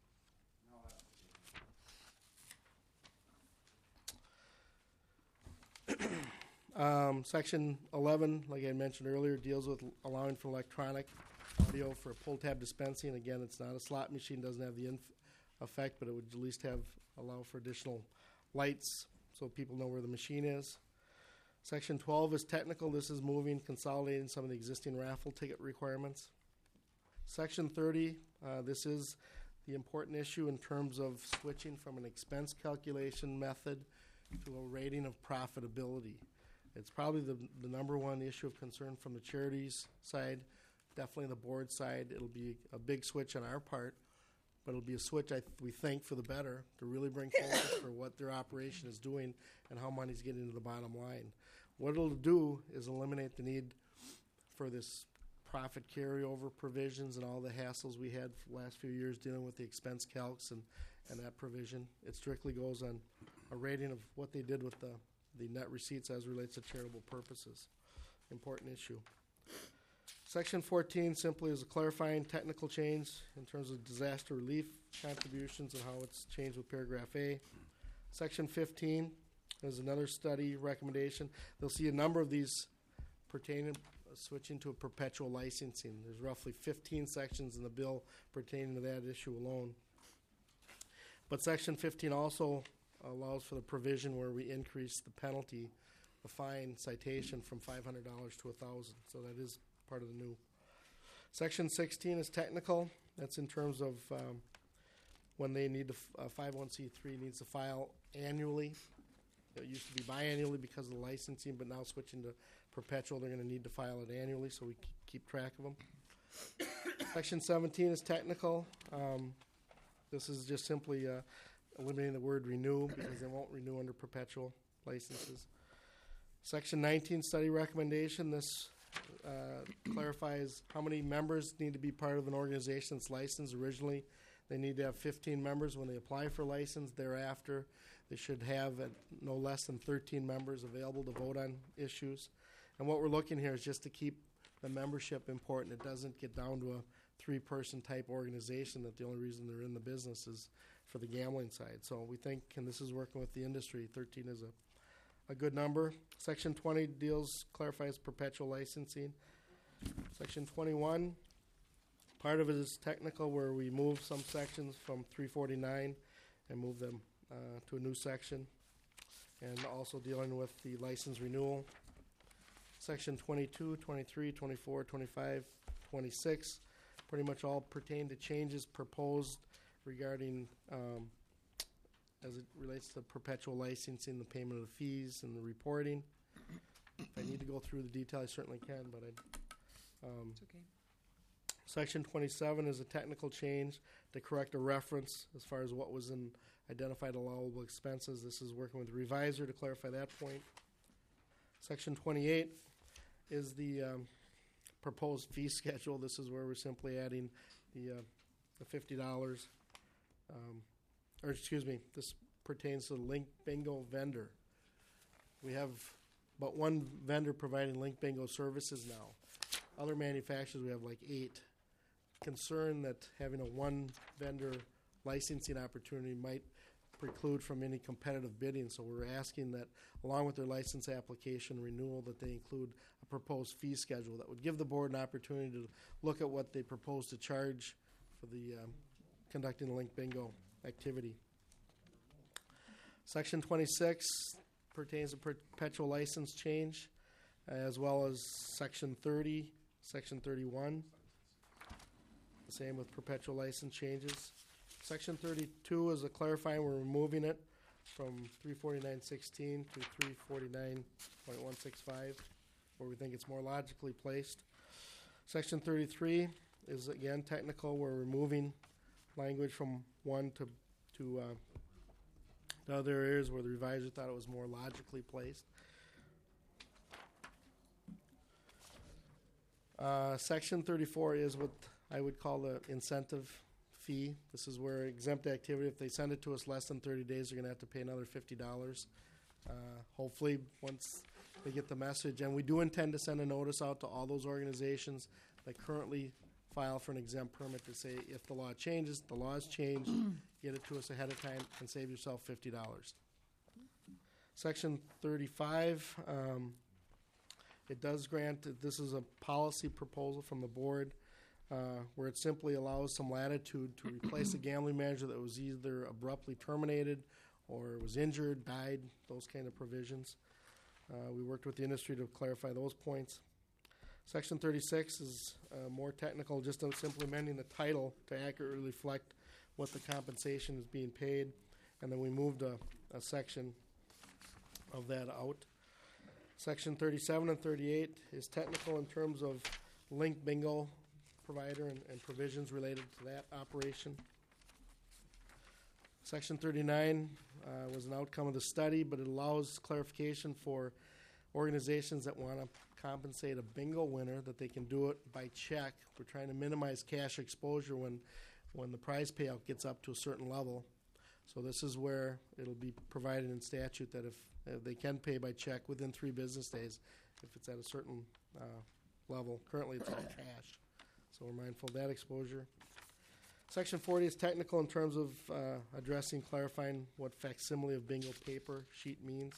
Section 11, like I mentioned earlier, deals with allowing for electronic audio for pull tab dispensing. Again, it's not a slot machine, doesn't have the effect, but it would at least allow for additional lights so people know where the machine is. Section 12 is technical. This is consolidating some of the existing raffle ticket requirements. Section 30, this is the important issue in terms of switching from an expense calculation method to a rating of profitability. It's probably the number one issue of concern from the charities side, definitely the board side. It'll be a big switch on our part, but it'll be a switch, we think, for the better, to really bring focus for what their operation is doing and how money's getting to the bottom line. What it'll do is eliminate the need for this profit carryover provisions and all the hassles we had for the last few years dealing with the expense calcs and that provision. It strictly goes on a rating of what they did with the net receipts as relates to charitable purposes. Important issue. Section 14 simply is a clarifying technical change in terms of disaster relief contributions and how it's changed with paragraph A. Section 15 is another study recommendation. They'll see a number of these pertaining switching to a perpetual licensing. There's roughly 15 sections in the bill pertaining to that issue alone. But Section 15 also allows for the provision where we increase the penalty, the fine citation from $500 to $1,000. So that is part of the new. Section 16 is technical. That's in terms of when they need to, 501c3 needs to file annually. It used to be biannually because of the licensing, but now switching to perpetual, they're going to need to file it annually, so we keep track of them. Section 17 is technical. This is just simply eliminating the word renew because they won't renew under perpetual licenses. Section 19, study recommendation. This clarifies how many members need to be part of an organization that's licensed. Originally, they need to have 15 members when they apply for license. Thereafter, they should have no less than 13 members available to vote on issues. And what we're looking here is just to keep the membership important. It doesn't get down to a three-person type organization that the only reason they're in the business is for the gambling side. So we think, and this is working with the industry, 13 is a good number. Section 20 clarifies perpetual licensing. Section 21, part of it is technical where we move some sections from 349 and move them to a new section, and also dealing with the license renewal. Section 22, 23, 24, 25, 26 pretty much all pertain to changes proposed regarding as it relates to perpetual licensing, the payment of the fees, and the reporting. If I need to go through the detail, I certainly can, but It's okay. Section 27 is a technical change to correct a reference as far as what was in identified allowable expenses. This is working with the revisor to clarify that point. Section 28 is the proposed fee schedule. This is where we're simply adding the $50. Or excuse me, this pertains to the Link Bingo vendor. We have but one vendor providing Link Bingo services now. Other manufacturers, we have like 8. Concern that having a one vendor licensing opportunity might preclude from any competitive bidding, so we're asking that along with their license application renewal that they include a proposed fee schedule that would give the board an opportunity to look at what they propose to charge for the conducting the Link Bingo activity. Section 26 pertains to perpetual license change, as well as Section 30, Section 31. The same with perpetual license changes. Section 32 is a clarifying. We're removing it from 349.16 to 349.165, where we think it's more logically placed. Section 33 is, again, technical. We're removing language from 1 to to other areas where the revisor thought it was more logically placed. Section 34 is what I would call the incentive fee. This is where exempt activity, if they send it to us less than 30 days, they're going to have to pay another $50. Hopefully, once they get the message, and we do intend to send a notice out to all those organizations that currently file for an exempt permit to say if the law changes, the law has changed, get it to us ahead of time and save yourself $50. Section 35, it does grant, this is a policy proposal from the board where it simply allows some latitude to replace a gambling manager that was either abruptly terminated or was injured, died, those kind of provisions. We worked with the industry to clarify those points. Section 36 is more technical, just simply amending the title to accurately reflect what the compensation is being paid. And then we moved a section of that out. Section 37 and 38 is technical in terms of link bingo provider and provisions related to that operation. Section 39 was an outcome of the study, but it allows clarification for organizations that want to compensate a bingo winner that they can do it by check. We're trying to minimize cash exposure when the prize payout gets up to a certain level. So this is where it'll be provided in statute that if they can pay by check within 3 business days if it's at a certain level. Currently it's all cash. So we're mindful of that exposure. Section 40 is technical in terms of addressing, clarifying what facsimile of bingo paper sheet means.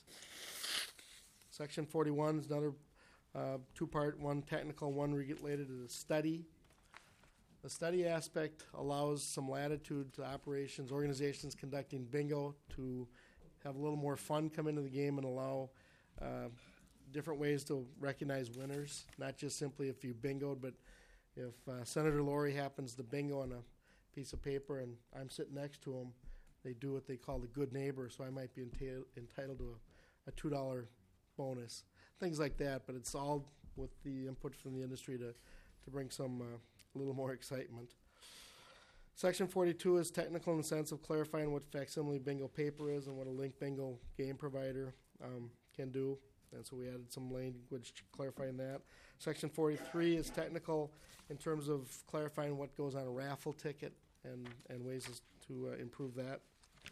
Section 41 is another two-part, one technical, one related to the study. The study aspect allows some latitude to operations, organizations conducting bingo to have a little more fun come into the game and allow different ways to recognize winners, not just simply if you bingoed, but if Senator Lori happens to bingo on a piece of paper and I'm sitting next to him, they do what they call the good neighbor, so I might be entitled to a $2 bonus. Things like that, but it's all with the input from the industry to bring some a little more excitement. Section 42 is technical in the sense of clarifying what facsimile bingo paper is and what a link bingo game provider can do. And so we added some language clarifying that. Section 43 is technical in terms of clarifying what goes on a raffle ticket and ways to improve that.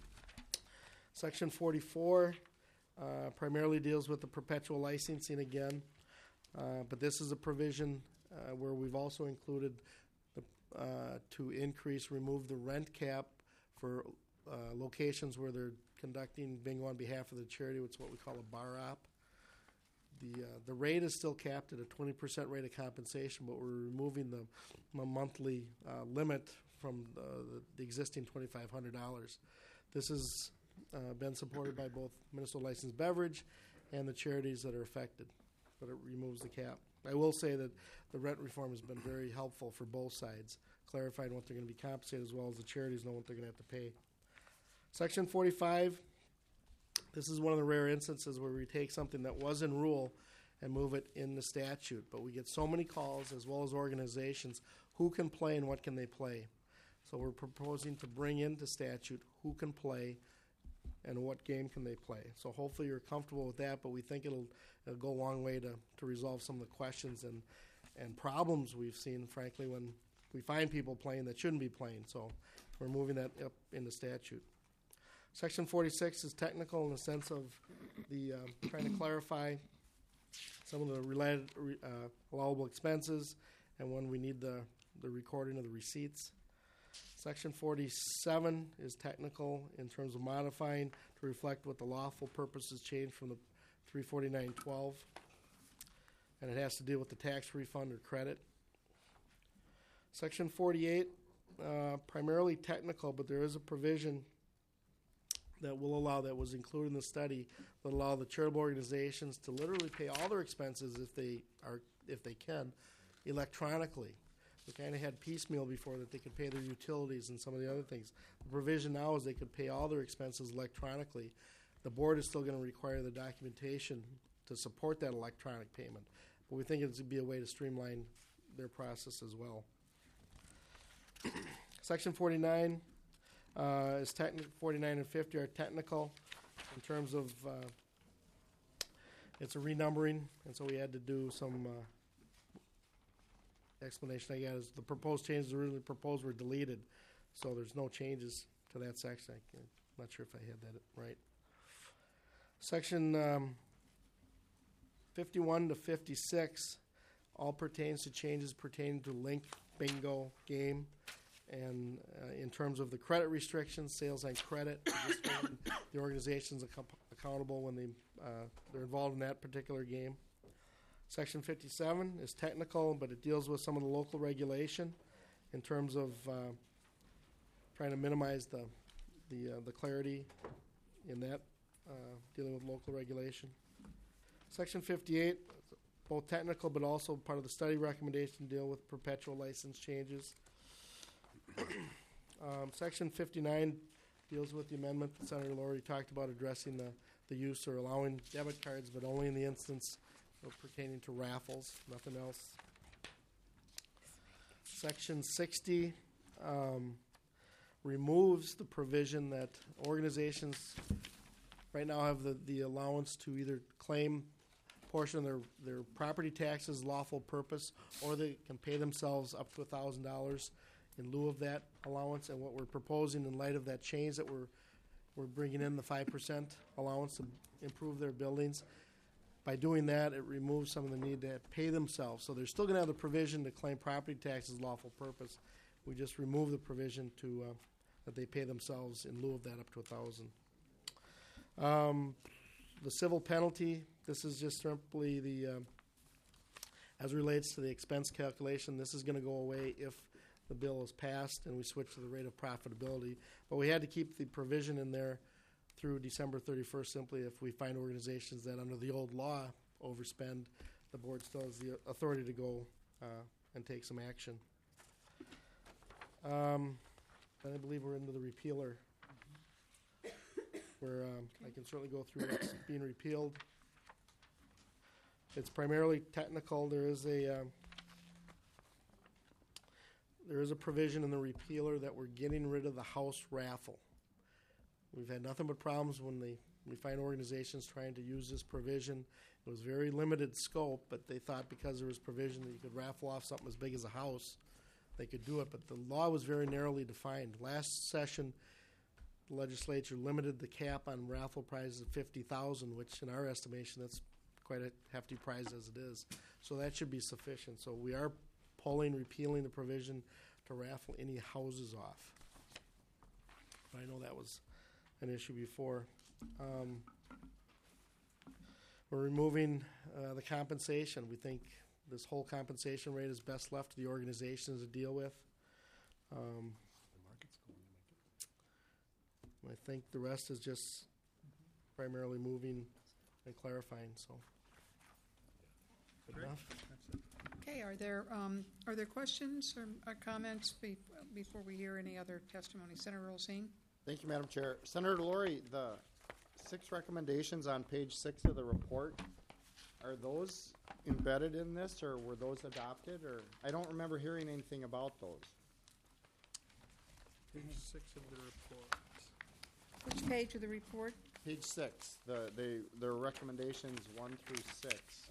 Section 44 primarily deals with the perpetual licensing again, but this is a provision where we've also included to remove the rent cap for locations where they're conducting bingo on behalf of the charity. It's what we call a bar op. The rate is still capped at a 20% rate of compensation, but we're removing the monthly limit from the existing $2,500. This has been supported by both Minnesota Licensed Beverage and the charities that are affected, but it removes the cap. I will say that the rent reform has been very helpful for both sides, clarifying what they're going to be compensated as well as the charities know what they're going to have to pay. Section 45, this is one of the rare instances where we take something that was in rule and move it in the statute, but we get so many calls as well as organizations, who can play and what can they play? So we're proposing to bring into statute who can play and what game can they play. So hopefully you're comfortable with that, but we think it'll go a long way to resolve some of the questions and problems we've seen, frankly, when we find people playing that shouldn't be playing. So we're moving that up into statute. Section 46 is technical in the sense of the trying to clarify some of the related allowable expenses and when we need the recording of the receipts. Section 47 is technical in terms of modifying to reflect what the lawful purposes changed from the 349.12, and it has to deal with the tax refund or credit. Section 48, primarily technical, but there is a provision that will allow, that was included in the study, that allow the charitable organizations to literally pay all their expenses if they can, electronically. We kind of had piecemeal before that they could pay their utilities and some of the other things. The provision now is they could pay all their expenses electronically. The board is still going to require the documentation to support that electronic payment, but we think it would be a way to streamline their process as well. Section 49 is technical. 49 and 50 are technical in terms of it's a renumbering, and so we had to do some explanation. I guess the proposed changes originally proposed were deleted, so there's no changes to that section. I'm not sure if I had that right. Section 51 to 56 all pertains to changes pertaining to link bingo game, and in terms of the credit restrictions, sales on credit, just holding the organizations accountable when they're involved in that particular game. Section 57 is technical, but it deals with some of the local regulation in terms of trying to minimize the clarity in that, dealing with local regulation. Section 58, both technical but also part of the study recommendation, deal with perpetual license changes. Section 59 deals with the amendment that Senator Laurie talked about, addressing the use or allowing debit cards, but only in the instance pertaining to raffles, nothing else. Section 60 removes the provision that organizations right now have the allowance to either claim a portion of their property taxes lawful purpose, or they can pay themselves up to $1,000 in lieu of that allowance. And what we're proposing in light of that change that we're bringing in the 5% allowance to improve their buildings. By doing that, it removes some of the need to pay themselves. So they're still going to have the provision to claim property taxes lawful purpose. We just remove the provision to that they pay themselves in lieu of that up to $1,000. The civil penalty. This is just simply as relates to the expense calculation. This is going to go away if the bill is passed and we switch to the rate of profitability. But we had to keep the provision in there through December 31st, simply if we find organizations that under the old law overspend, the board still has the authority to go and take some action. And I believe we're into the repealer, where I can certainly go through what's being repealed. It's primarily technical. There is a provision in the repealer that we're getting rid of the house raffle. We've had nothing but problems when we find organizations trying to use this provision. It was very limited scope, but they thought because there was provision that you could raffle off something as big as a house, they could do it. But the law was very narrowly defined. Last session, the legislature limited the cap on raffle prizes of $50,000, which in our estimation, that's quite a hefty prize as it is. So that should be sufficient. So we are repealing the provision to raffle any houses off. But I know that was an issue before. We're removing the compensation. We think this whole compensation rate is best left to the organizations to deal with. I think the rest is just primarily moving and clarifying. So, good enough. Okay, are there questions or comments before we hear any other testimony? Senator Olsine? Thank you, Madam Chair. Senator Laurie, the 6 recommendations on page 6 of the report, are those embedded in this, or were those adopted? Or I don't remember hearing anything about those. Page 6 of the report. Which page of the report? Page 6. The recommendations 1 through 6.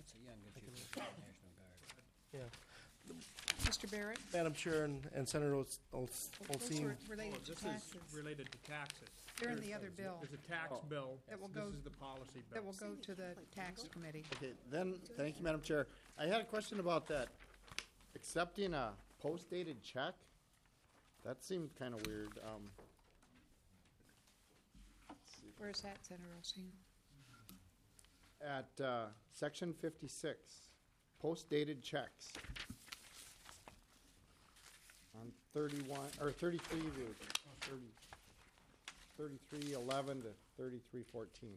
Yeah. Mr. Barrett? Madam Chair and Senator Those Olsine. were related to This taxes. is related to taxes. They're in the other bill. There's a tax bill. That will go- This is the policy bill. That will go to the tax committee. Okay, then, thank you, Madam Chair. I had a question about that. Accepting a post-dated check? That seemed kind of weird. Let's see. Where's that, Senator Olsine? At section 56, post-dated checks. On 31, or 33, 3311 to 3314.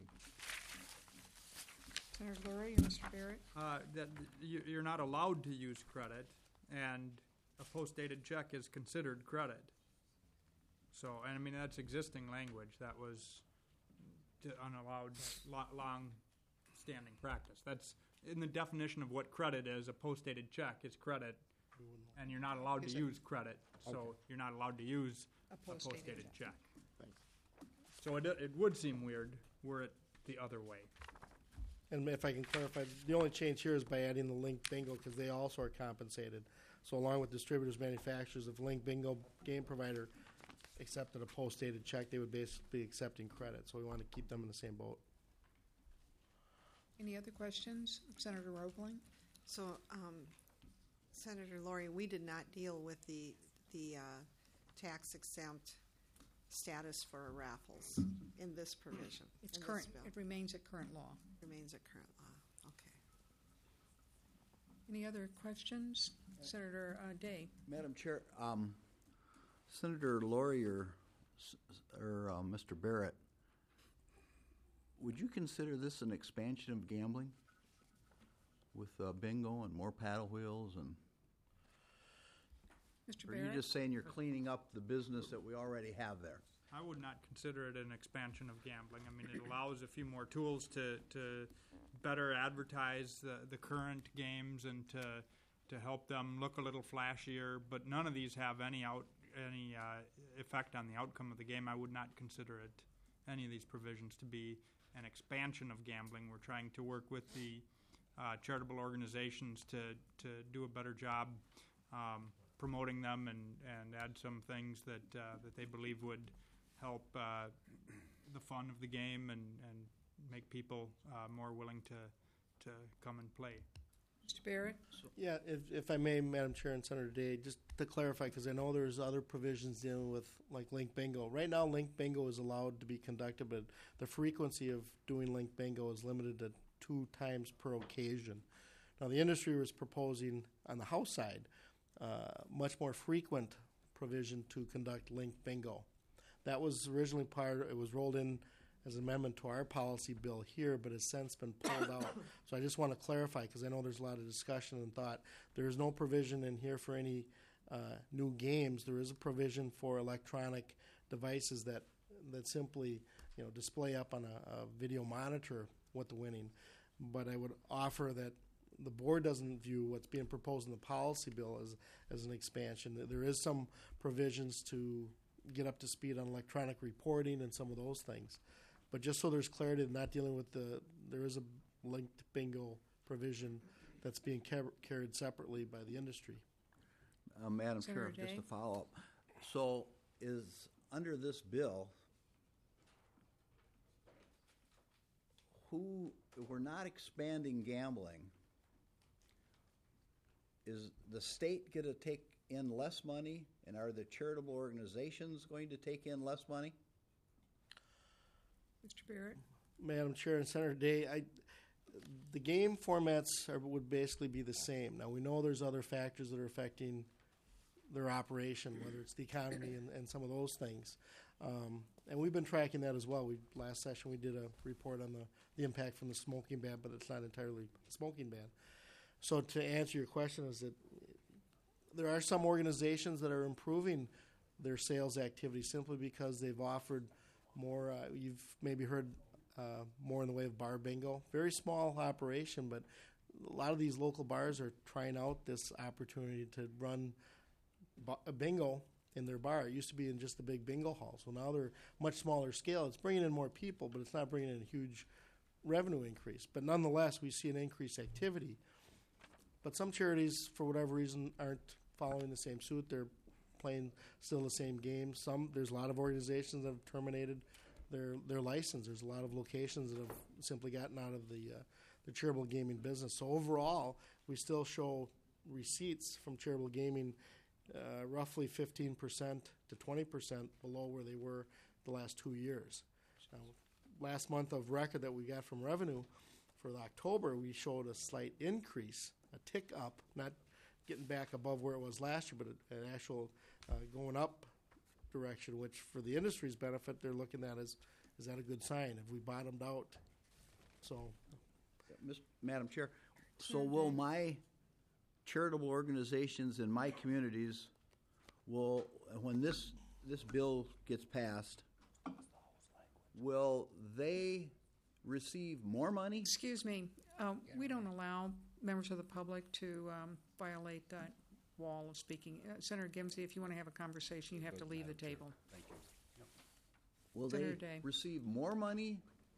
Senator Lurie and Mr. Barrett? That you're not allowed to use credit, and a post-dated check is considered credit. So, and I mean, that's existing language. That was unallowed, long-standing practice. That's in the definition of what credit is. A post-dated check is credit, and you're not allowed to use credit. So you're not allowed to use a post-dated check. So it would seem weird were it the other way. And if I can clarify, the only change here is by adding the Link Bingo, because they also are compensated. So along with distributors, manufacturers, if Link Bingo game provider accepted a post-dated check, they would basically be accepting credit. So we want to keep them in the same boat. Any other questions? Senator Roebling? So, Senator Lori, we did not deal with the tax exempt status for raffles in this provision. It's in this current. bill. It remains at current law. Remains at current law. Okay. Any other questions? Senator Day? Madam Chair, Senator Lori or Mr. Barrett, would you consider this an expansion of gambling with bingo and more paddle wheels? And Mr. or are you Barrett? just saying you're cleaning up the business that we already have there? I would not consider it an expansion of gambling. I mean, it allows a few more tools to better advertise the current games and to help them look a little flashier. But none of these have any effect on the outcome of the game. I would not consider it, any of these provisions, to be an expansion of gambling. We're trying to work with the charitable organizations to do a better job promoting them and add some things that they believe would help the fun of the game and make people more willing to come and play. Mr. Barrett? Yeah, if I may, Madam Chair and Senator Day, just to clarify, because I know there's other provisions dealing with like Link Bingo. Right now, Link Bingo is allowed to be conducted, but the frequency of doing Link Bingo is limited to 2 times per occasion. Now, the industry was proposing on the House side much more frequent provision to conduct Link Bingo. That was originally it was rolled in as an amendment to our policy bill here, but has since been pulled out. So I just want to clarify, because I know there's a lot of discussion and thought. There is no provision in here for any new games. There is a provision for electronic devices that simply display up on a video monitor what the winning. But I would offer that the board doesn't view what's being proposed in the policy bill as an expansion. There is some provisions to get up to speed on electronic reporting and some of those things. But just so there's clarity, not dealing with there is a linked bingo provision that's being carried separately by the industry. Madam Senator Chair, just Day? to follow up. So is under this bill, we're not expanding gambling. Is the state going to take in less money, and are the charitable organizations going to take in less money? Mr. Barrett? Madam Chair and Senator Day, the game formats would basically be the same. Now, we know there's other factors that are affecting their operation, whether it's the economy and some of those things. And we've been tracking that as well. Last session we did a report on the impact from the smoking ban, but it's not entirely the smoking ban. So to answer your question is that there are some organizations that are improving their sales activity simply because they've offered more. You've maybe heard more in the way of bar bingo. Very small operation, but a lot of these local bars are trying out this opportunity to run a bingo in their bar. It used to be in just the big bingo hall, so now they're much smaller scale. It's bringing in more people, but it's not bringing in a huge revenue increase. But nonetheless, we see an increased activity. But some charities, for whatever reason, aren't following the same suit. They're playing still the same games. There's a lot of organizations that have terminated their license. There's a lot of locations that have simply gotten out of the charitable gaming business. So overall, we still show receipts from charitable gaming roughly 15% to 20% below where they were the last 2 years. Now, last month of record that we got from revenue for October, we showed a slight increase, a tick up, not getting back above where it was last year, but an actual going up direction, which for the industry's benefit, they're looking at is that a good sign? Have we bottomed out? So, Madam Chair, so will my charitable organizations in my communities when this bill gets passed, will they receive more money? Excuse me. We don't allow members of the public to violate that wall of speaking. Senator Gimsey, if you want to have a conversation, you have to leave the table. Thank you. will Senator they Day. receive more money,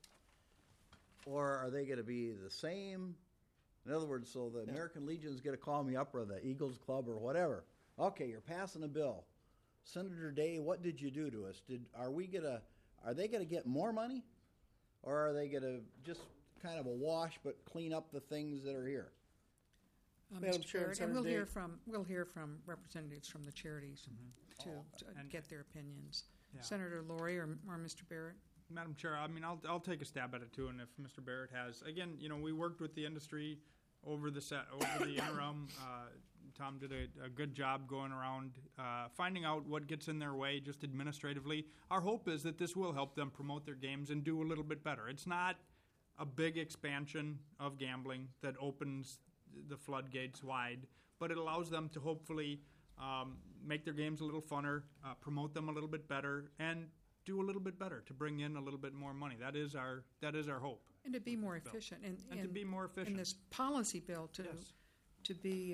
or are they going to be the same? In other words, so the American Legion's going to call me up, or the Eagles Club, or whatever. Okay, you're passing a bill. Senator Day, what did you do to us? Are they going to get more money, or are they going to just kind of a wash but clean up the things that are here? Madam Mr. Chair, Barrett, and Senator we'll hear from representatives from the charities to And- get their opinions. Yeah. Senator Laurie or Mr. Barrett? Madam Chair, I mean, I'll take a stab at it too, and if Mr. Barrett has, again, we worked with the industry over the interim. Tom did a good job going around finding out what gets in their way just administratively. Our hope is that this will help them promote their games and do a little bit better. It's not a big expansion of gambling that opens the floodgates wide, but it allows them to hopefully make their games a little funner, promote them a little bit better, and do a little bit better to bring in a little bit more money. That is our hope. And to be more efficient. And to be more efficient. In this policy bill to Yes. to be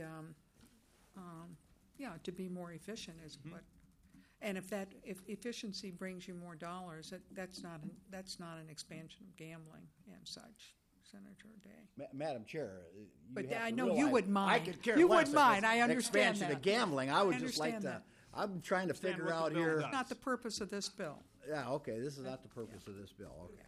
to be more efficient is what. And if efficiency brings you more dollars, that's not an expansion of gambling and such, Senator Day. Madam Chair, But have I to know you realize would mind. I could care You less would if mind. it's I understand expansion that. of gambling. I would I just like understand to. that. I'm trying to Understand figure what the out bill here. does. That's not the purpose of this bill. Yeah, okay. This is not the purpose of this bill. Okay.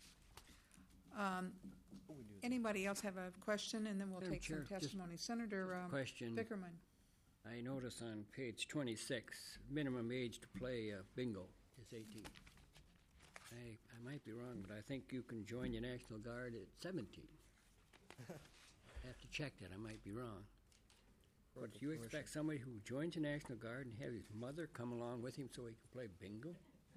Anybody else have a question, and then we'll Madam take some Chair, just testimony. Senator question. Vickerman. I notice on page 26, minimum age to play bingo is 18. I might be wrong, but I think you can join the National Guard at 17. I have to check that. I might be wrong. But do you expect somebody who joins the National Guard and have his mother come along with him so he can play bingo?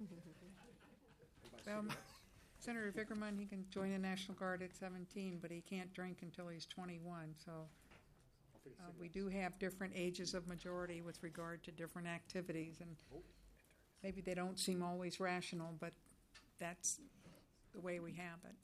Senator Vickerman, he can join the National Guard at 17, but he can't drink until he's 21. So we do have different ages of majority with regard to different activities, and maybe they don't seem always rational, but that's the way we have it.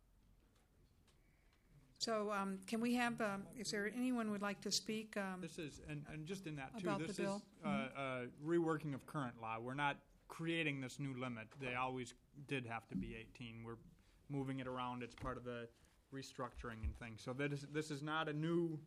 So can we have, is there anyone who would like to speak? This is, and just in that too, About the this bill? is reworking of current law. We're not creating this new limit. They always did have to be 18. We're moving it around. It's part of the restructuring and things. So this is not a new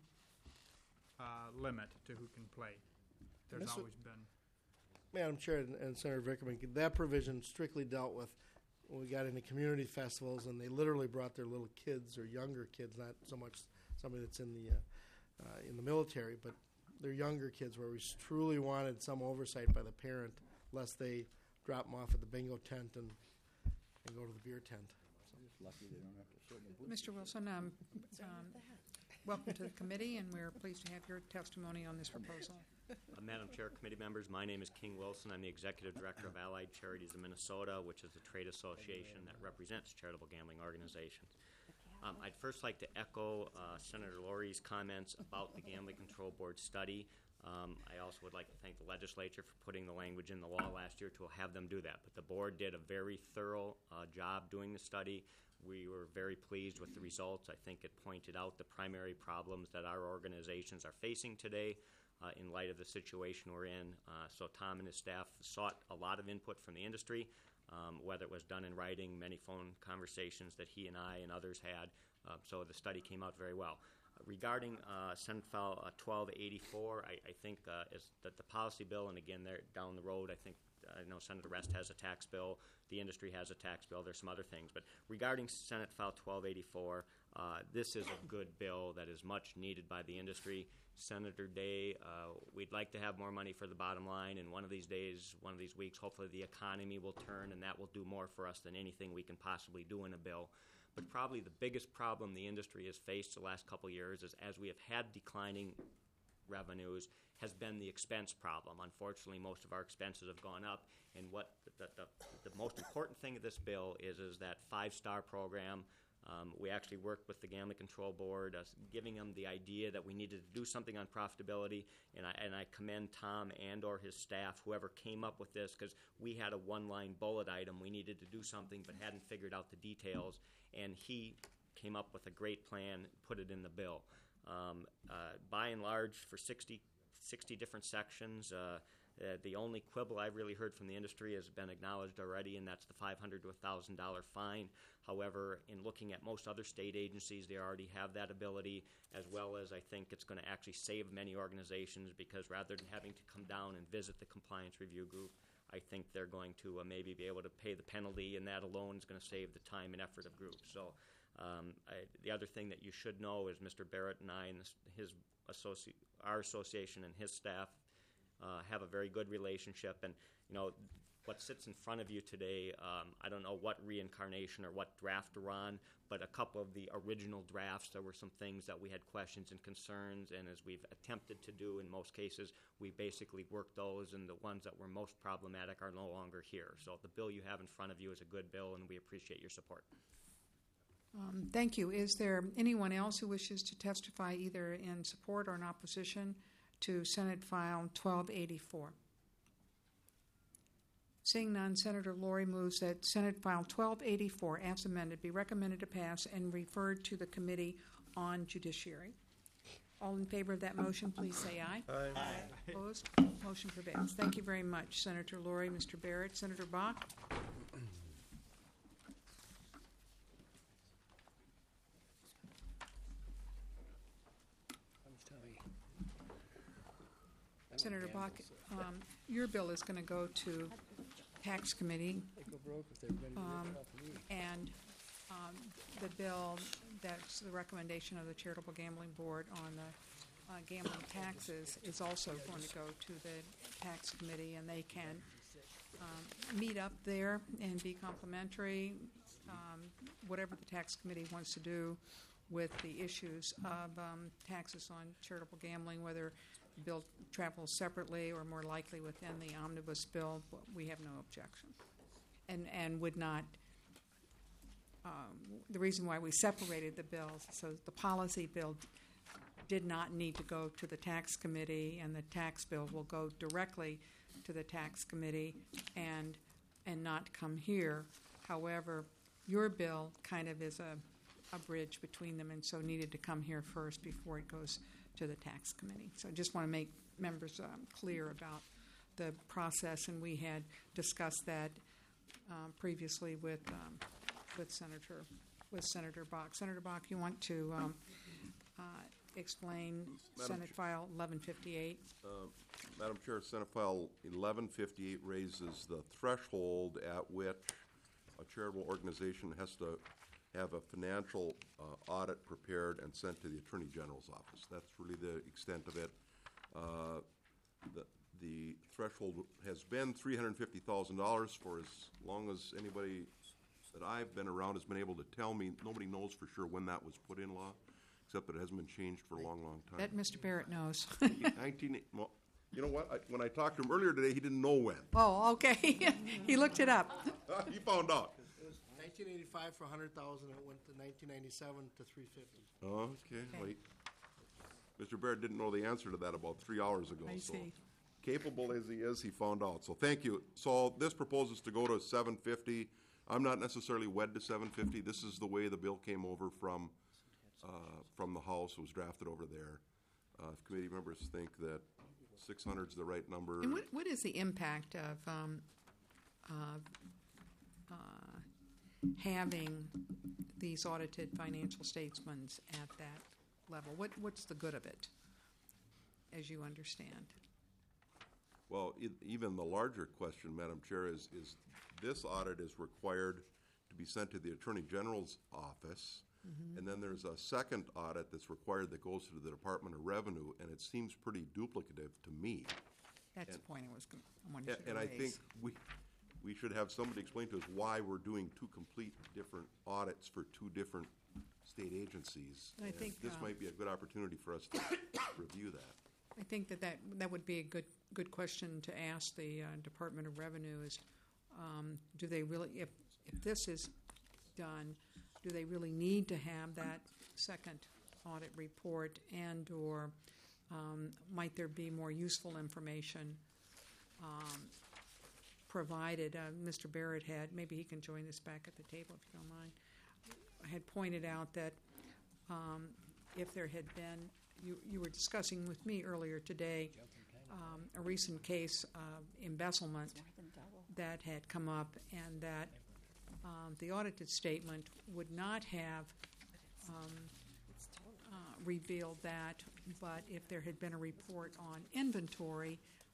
limit to who can play. There's This always been. Madam Chair and Senator Vickerman, that provision strictly dealt with when we got into community festivals, and they literally brought their little kids or younger kids, not so much somebody that's in the military, but their younger kids, where we truly wanted some oversight by the parent, lest they drop them off at the bingo tent and go to the beer tent. Lucky they don't have to sit in the booth. Mr. Wilson, welcome to the committee, and we're pleased to have your testimony on this proposal. Madam Chair, committee members, my name is King Wilson. I'm the Executive Director of Allied Charities of Minnesota, which is the trade association that represents charitable gambling organizations. I'd first like to echo Senator Laurie's comments about the Gambling Control Board study. I also would like to thank the legislature for putting the language in the law last year to have them do that. But the board did a very thorough job doing the study. We were very pleased with the results. I think it pointed out the primary problems that our organizations are facing today in light of the situation we're in. So Tom and his staff sought a lot of input from the industry, whether it was done in writing, many phone conversations that he and I and others had. So the study came out very well. Regarding Senate File 1284, I think that the policy bill, and again, there down the road, I know Senator Rest has a tax bill, the industry has a tax bill, there's some other things. But regarding Senate File 1284, this is a good bill that is much needed by the industry. Senator Day, we'd like to have more money for the bottom line, and one of these days, one of these weeks, hopefully the economy will turn, and that will do more for us than anything we can possibly do in a bill. But probably the biggest problem the industry has faced the last couple of years is, as we have had declining revenues, has been the expense problem. Unfortunately, most of our expenses have gone up, and what the most important thing of this bill is that 5-star program. We actually worked with the Gambling Control Board, giving them the idea that we needed to do something on profitability, and I commend Tom and or his staff, whoever came up with this, because we had a one-line bullet item. We needed to do something but hadn't figured out the details, and he came up with a great plan, put it in the bill. By and large, for 60 different sections, The only quibble I've really heard from the industry has been acknowledged already, and that's the $500 to $1,000 fine. However, in looking at most other state agencies, they already have that ability, as well as I think it's going to actually save many organizations, because rather than having to come down and visit the compliance review group, I think they're going to maybe be able to pay the penalty, and that alone is going to save the time and effort of groups. So the other thing that you should know is Mr. Barrett and I and our association and his staff have a very good relationship. And, you know, what sits in front of you today, I don't know what reincarnation or what draft we're on, but a couple of the original drafts, there were some things that we had questions and concerns, and as we've attempted to do in most cases, we basically worked those, and the ones that were most problematic are no longer here. So the bill you have in front of you is a good bill, and we appreciate your support. Thank you. Is there anyone else who wishes to testify either in support or in opposition to Senate File 1284? Seeing none, Senator Laurie moves that Senate File 1284, as amended, be recommended to pass and referred to the Committee on Judiciary. All in favor of that motion, please say aye. Aye. Opposed? Motion prevails. Thank you very much, Senator Laurie. Mr. Barrett. Senator Bach? Senator Bach, your bill is going to go to Tax Committee, and the bill that's the recommendation of the Charitable Gambling Board on the gambling taxes is also going to go to the Tax Committee, and they can meet up there and be complimentary, whatever the Tax Committee wants to do with the issues of taxes on charitable gambling, whether the bill travels separately or more likely within the omnibus bill. We have no objection, and would not. The reason why we separated the bills, so the policy bill did not need to go to the Tax Committee, and the tax bill will go directly to the Tax Committee and not come here. However, your bill kind of is a bridge between them, and so needed to come here first before it goes to the Tax Committee. So I just want to make members clear about the process, and we had discussed that previously with Senator Bach. Senator Bach, you want to explain Senate File 1158? Madam Chair, Senate File 1158 raises the threshold at which a charitable organization has to have a financial audit prepared and sent to the Attorney General's office. That's really the extent of it. The threshold has been $350,000 for as long as anybody that I've been around has been able to tell me. Nobody knows for sure when that was put in law, except that it hasn't been changed for a long, long time. That Mr. Barrett knows. Well, you know what? When I talked to him earlier today, he didn't know when. Oh, okay. He looked it up. He found out. 1985 for 100,000. It went to 1997 to 350. Okay. Wait. Mr. Barrett didn't know the answer to that about 3 hours ago. I so see. Capable as he is, he found out. So thank you. So this proposes to go to 750. I'm not necessarily wed to 750. This is the way the bill came over from the House. It was drafted over there. If committee members think that 600 is the right number. And what is the impact of having these audited financial statements at that level? What's the good of it, as you understand? Well, even the larger question, Madam Chair, is this audit is required to be sent to the Attorney General's office, and then there's a second audit that's required that goes to the Department of Revenue, and it seems pretty duplicative to me. That's the point I wanted to And raise. I think we should have somebody explain to us why we're doing two complete different audits for two different state agencies. I think this might be a good opportunity for us to review that. I think that would be a good question to ask the Department of Revenue is, do they really, if this is done, do they really need to have that second audit report, and or might there be more useful information provided? Mr. Barrett had, maybe he can join us back at the table if you don't mind, had pointed out that if there had been, you were discussing with me earlier today a recent case of embezzlement that had come up, and that the audited statement would not have revealed that, but if there had been a report on inventory,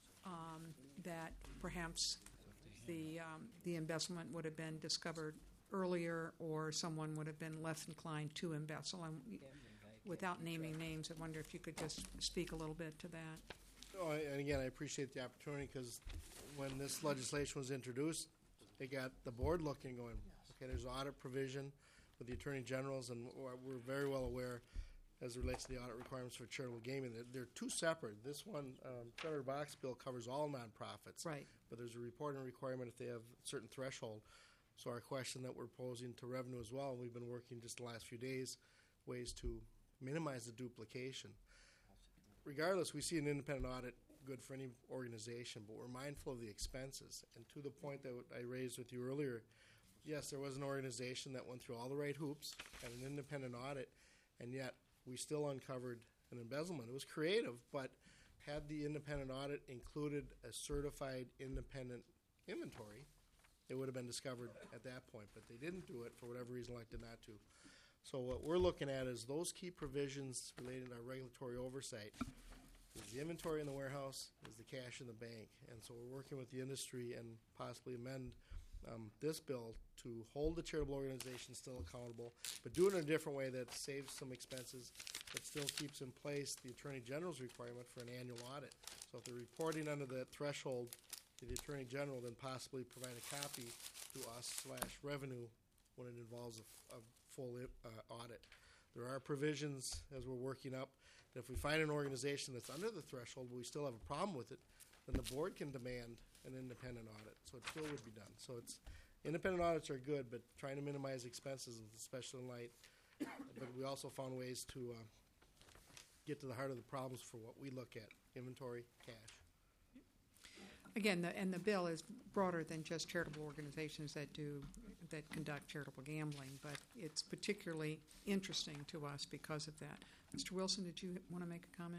that perhaps the embezzlement would have been discovered earlier, or someone would have been less inclined to embezzle. And without naming names, I wonder if you could just speak a little bit to that. Oh, and again, I appreciate the opportunity, because when this legislation was introduced, it got the board looking, going, okay, there's audit provision with the attorney generals, and we're very well aware, as it relates to the audit requirements for charitable gaming, they're two separate. This one, Senator Bach's bill covers all nonprofits. Right. But there's a reporting requirement if they have a certain threshold. So our question that we're posing to revenue as well, we've been working just the last few days, ways to minimize the duplication. Regardless, we see an independent audit good for any organization, but we're mindful of the expenses. And to the point that I raised with you earlier, yes, there was an organization that went through all the right hoops and an independent audit, and yet we still uncovered an embezzlement. It was creative, but had the independent audit included a certified independent inventory, it would have been discovered at that point. But they didn't do it for whatever reason, elected not to. So what we're looking at is those key provisions related to our regulatory oversight. Is the inventory in the warehouse, is the cash in the bank. And so we're working with the industry and possibly amend this bill to hold the charitable organizations still accountable, but do it in a different way that saves some expenses, but still keeps in place the Attorney General's requirement for an annual audit. So if they're reporting under that threshold to the Attorney General, then possibly provide a copy to us/revenue when it involves a full audit. There are provisions, as we're working up, that if we find an organization that's under the threshold, but we still have a problem with it, then the board can demand an independent audit. So it still would be done. So it's independent audits are good, but trying to minimize expenses, especially in light. But we also found ways to get to the heart of the problems for what we look at: inventory, cash. Again, the bill is broader than just charitable organizations that conduct charitable gambling, but it's particularly interesting to us because of that. Mr. Wilson, did you want to make a comment?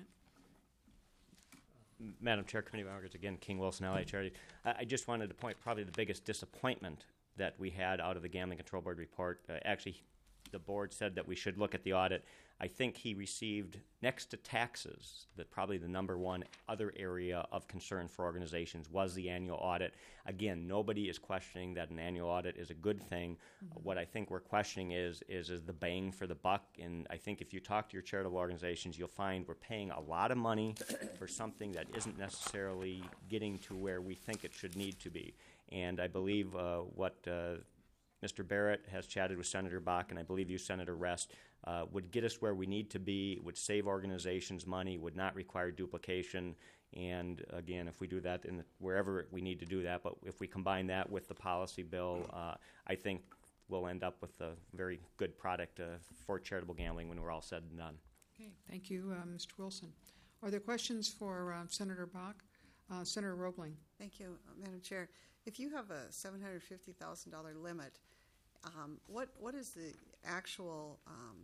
Madam Chair, committee members, again, King Wilson, Allied Charity. I just wanted to point probably the biggest disappointment that we had out of the Gambling Control Board report. Actually, the board said that we should look at the audit. I think he received, next to taxes, that probably the number one other area of concern for organizations was the annual audit. Again, nobody is questioning that an annual audit is a good thing. Mm-hmm. What I think we're questioning is the bang for the buck. And I think if you talk to your charitable organizations, you'll find we're paying a lot of money for something that isn't necessarily getting to where we think it should need to be. And I believe what Mr. Barrett has chatted with Senator Bach, and I believe you, Senator Rest, would get us where we need to be, would save organizations money, would not require duplication. And again, if we do that wherever we need to do that, but if we combine that with the policy bill, I think we'll end up with a very good product for charitable gambling when we're all said and done. Okay, thank you, Mr. Wilson. Are there questions for Senator Bach? Senator Roebling. Thank you, Madam Chair. If you have a $750,000 limit, what is the actual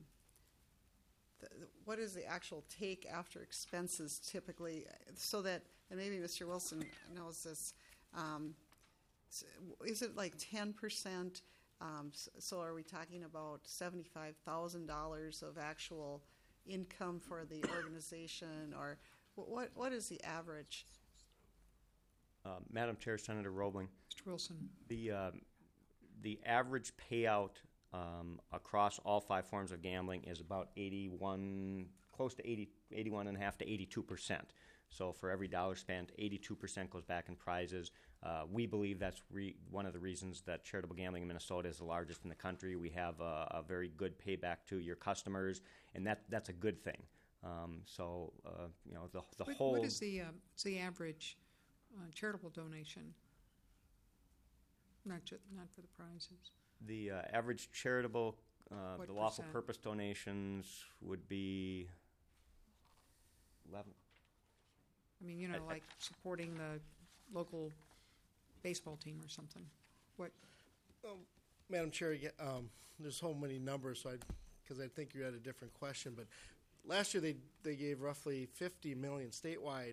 take after expenses typically? So that, and maybe Mr. Wilson knows this. Is it like 10%? So are we talking about $75,000 of actual income for the organization, or what is the average? Madam Chair, Senator Roebling. Mr. Wilson. The average payout across all five forms of gambling is about 81, close to 81.5 to 82%. So for every dollar spent, 82% goes back in prizes. We believe that's one of the reasons that charitable gambling in Minnesota is the largest in the country. We have a very good payback to your customers, and that's a good thing. The whole. What is the average charitable donation? Not for the prizes. The average charitable, What the lawful percent? purpose donations would be 11. I mean, like supporting the local baseball team or something. What? Madam Chair, there's so many numbers, because I think you had a different question. But last year they gave roughly $50 million statewide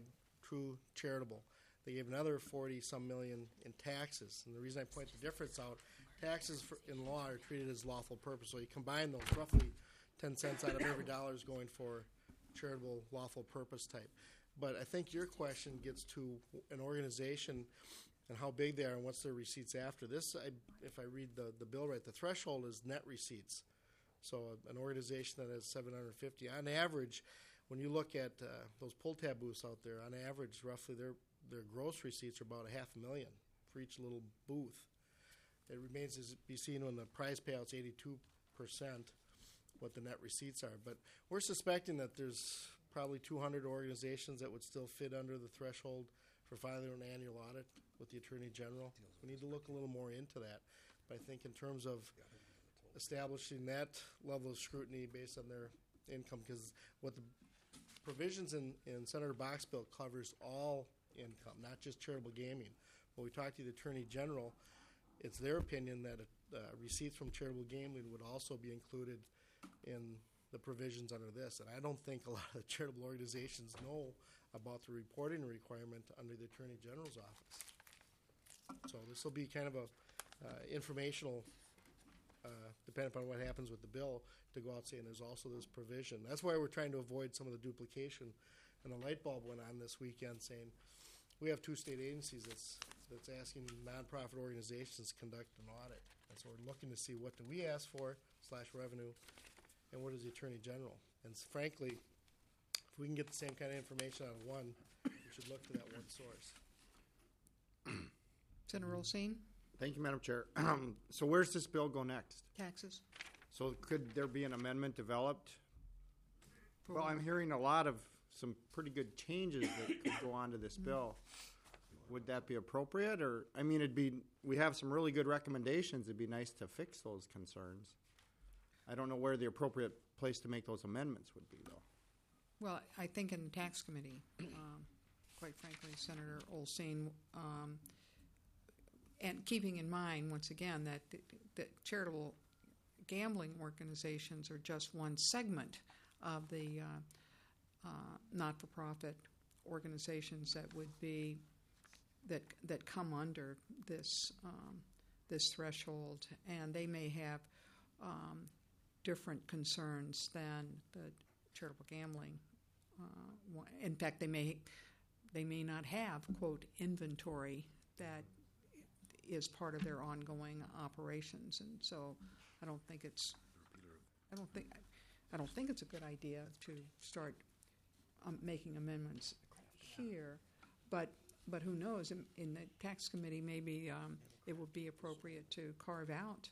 true charitable. They gave another 40-some million in taxes. And the reason I point the difference out, taxes in law are treated as lawful purpose. So you combine those, roughly 10 cents out of every dollar is going for charitable lawful purpose type. But I think your question gets to an organization and how big they are and what's their receipts after. This, if I read the bill right, the threshold is net receipts. So an organization that has 750, on average, when you look at those pull tab booths out there, on average, roughly their gross receipts are about $500,000 for each little booth. It remains to be seen when the prize payout's 82% what the net receipts are. But we're suspecting that there's probably 200 organizations that would still fit under the threshold for filing an annual audit with the Attorney General. We need to look a little more into that. But I think in terms of establishing that level of scrutiny based on their income, because what the provisions in Senator Bach's bill covers all income, not just charitable gaming. When we talked to the Attorney General, it's their opinion that receipts from charitable gambling would also be included in the provisions under this. And I don't think a lot of the charitable organizations know about the reporting requirement under the Attorney General's office. So this will be kind of a informational, depending upon what happens with the bill, to go out saying there's also this provision. That's why we're trying to avoid some of the duplication. And the light bulb went on this weekend saying we have two state agencies that's asking nonprofit organizations to conduct an audit. And so we're looking to see what do we ask for / revenue, and what is the Attorney General. And frankly, if we can get the same kind of information out of one, we should look to that one source. Senator Olsine, Thank you, Madam Chair. So where's this bill go next? taxes. So could there be an amendment developed? For Well, what? I'm hearing a lot of some pretty good changes that could go on to this bill. Would that be appropriate? Or, I mean, we have some really good recommendations. It'd be nice to fix those concerns. I don't know where the appropriate place to make those amendments would be, though. Well, I think in the tax committee, quite frankly, Senator Olsine, and keeping in mind, once again, that charitable gambling organizations are just one segment of the not-for-profit organizations that would be that come under this threshold, and they may have different concerns than the charitable gambling. In fact, they may not have, quote, inventory that is part of their ongoing operations, and so I don't think it's a good idea to start making amendments here. But who knows? In the tax committee, maybe it would be appropriate to carve out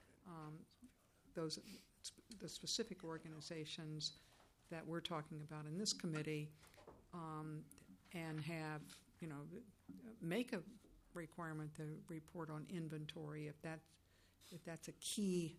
the specific organizations that we're talking about in this committee, and have, make a requirement to report on inventory if that's a key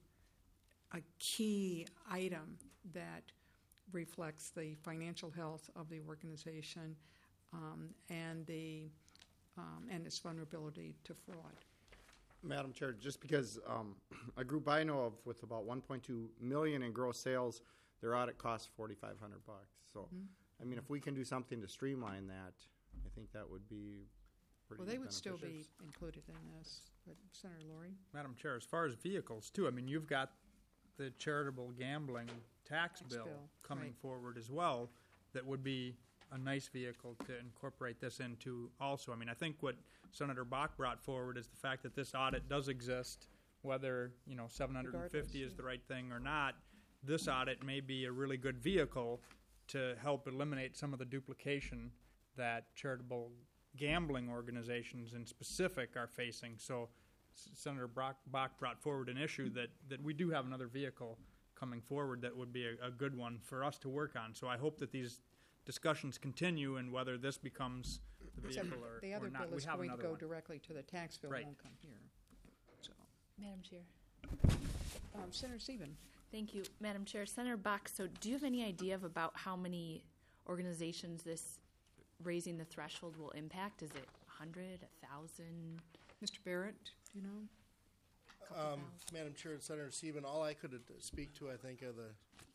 item that reflects the financial health of the organization, and its vulnerability to fraud. Madam Chair, just because a group I know of with about 1.2 million in gross sales, their audit costs $4,500. So, I mean, if we can do something to streamline that, I think that would be pretty Well, they would still be beneficial. included in this. But Senator Laurie? Madam Chair, as far as vehicles too, I mean, you've got the charitable gambling tax bill coming right. forward as well. That would be a nice vehicle to incorporate this into also. I mean, I think what Senator Bach brought forward is the fact that this audit does exist, whether, 750 Regardless, is the right thing or not. This audit may be a really good vehicle to help eliminate some of the duplication that charitable gambling organizations in specific are facing. So Senator Bach brought forward an issue that we do have another vehicle coming forward that would be a good one for us to work on. So I hope that these discussions continue, and whether this becomes the Except vehicle the or other not, bill we is have going to another go one. directly to the tax bill, Right. won't come here. So, Madam Chair. Senator Sieben. Thank you, Madam Chair. Senator Bach, so do you have any idea of about how many organizations this raising the threshold will impact? Is it 100, 1,000? Mr. Barrett, do you know? Madam Chair and Senator Sieben, all I could speak to, I think, are the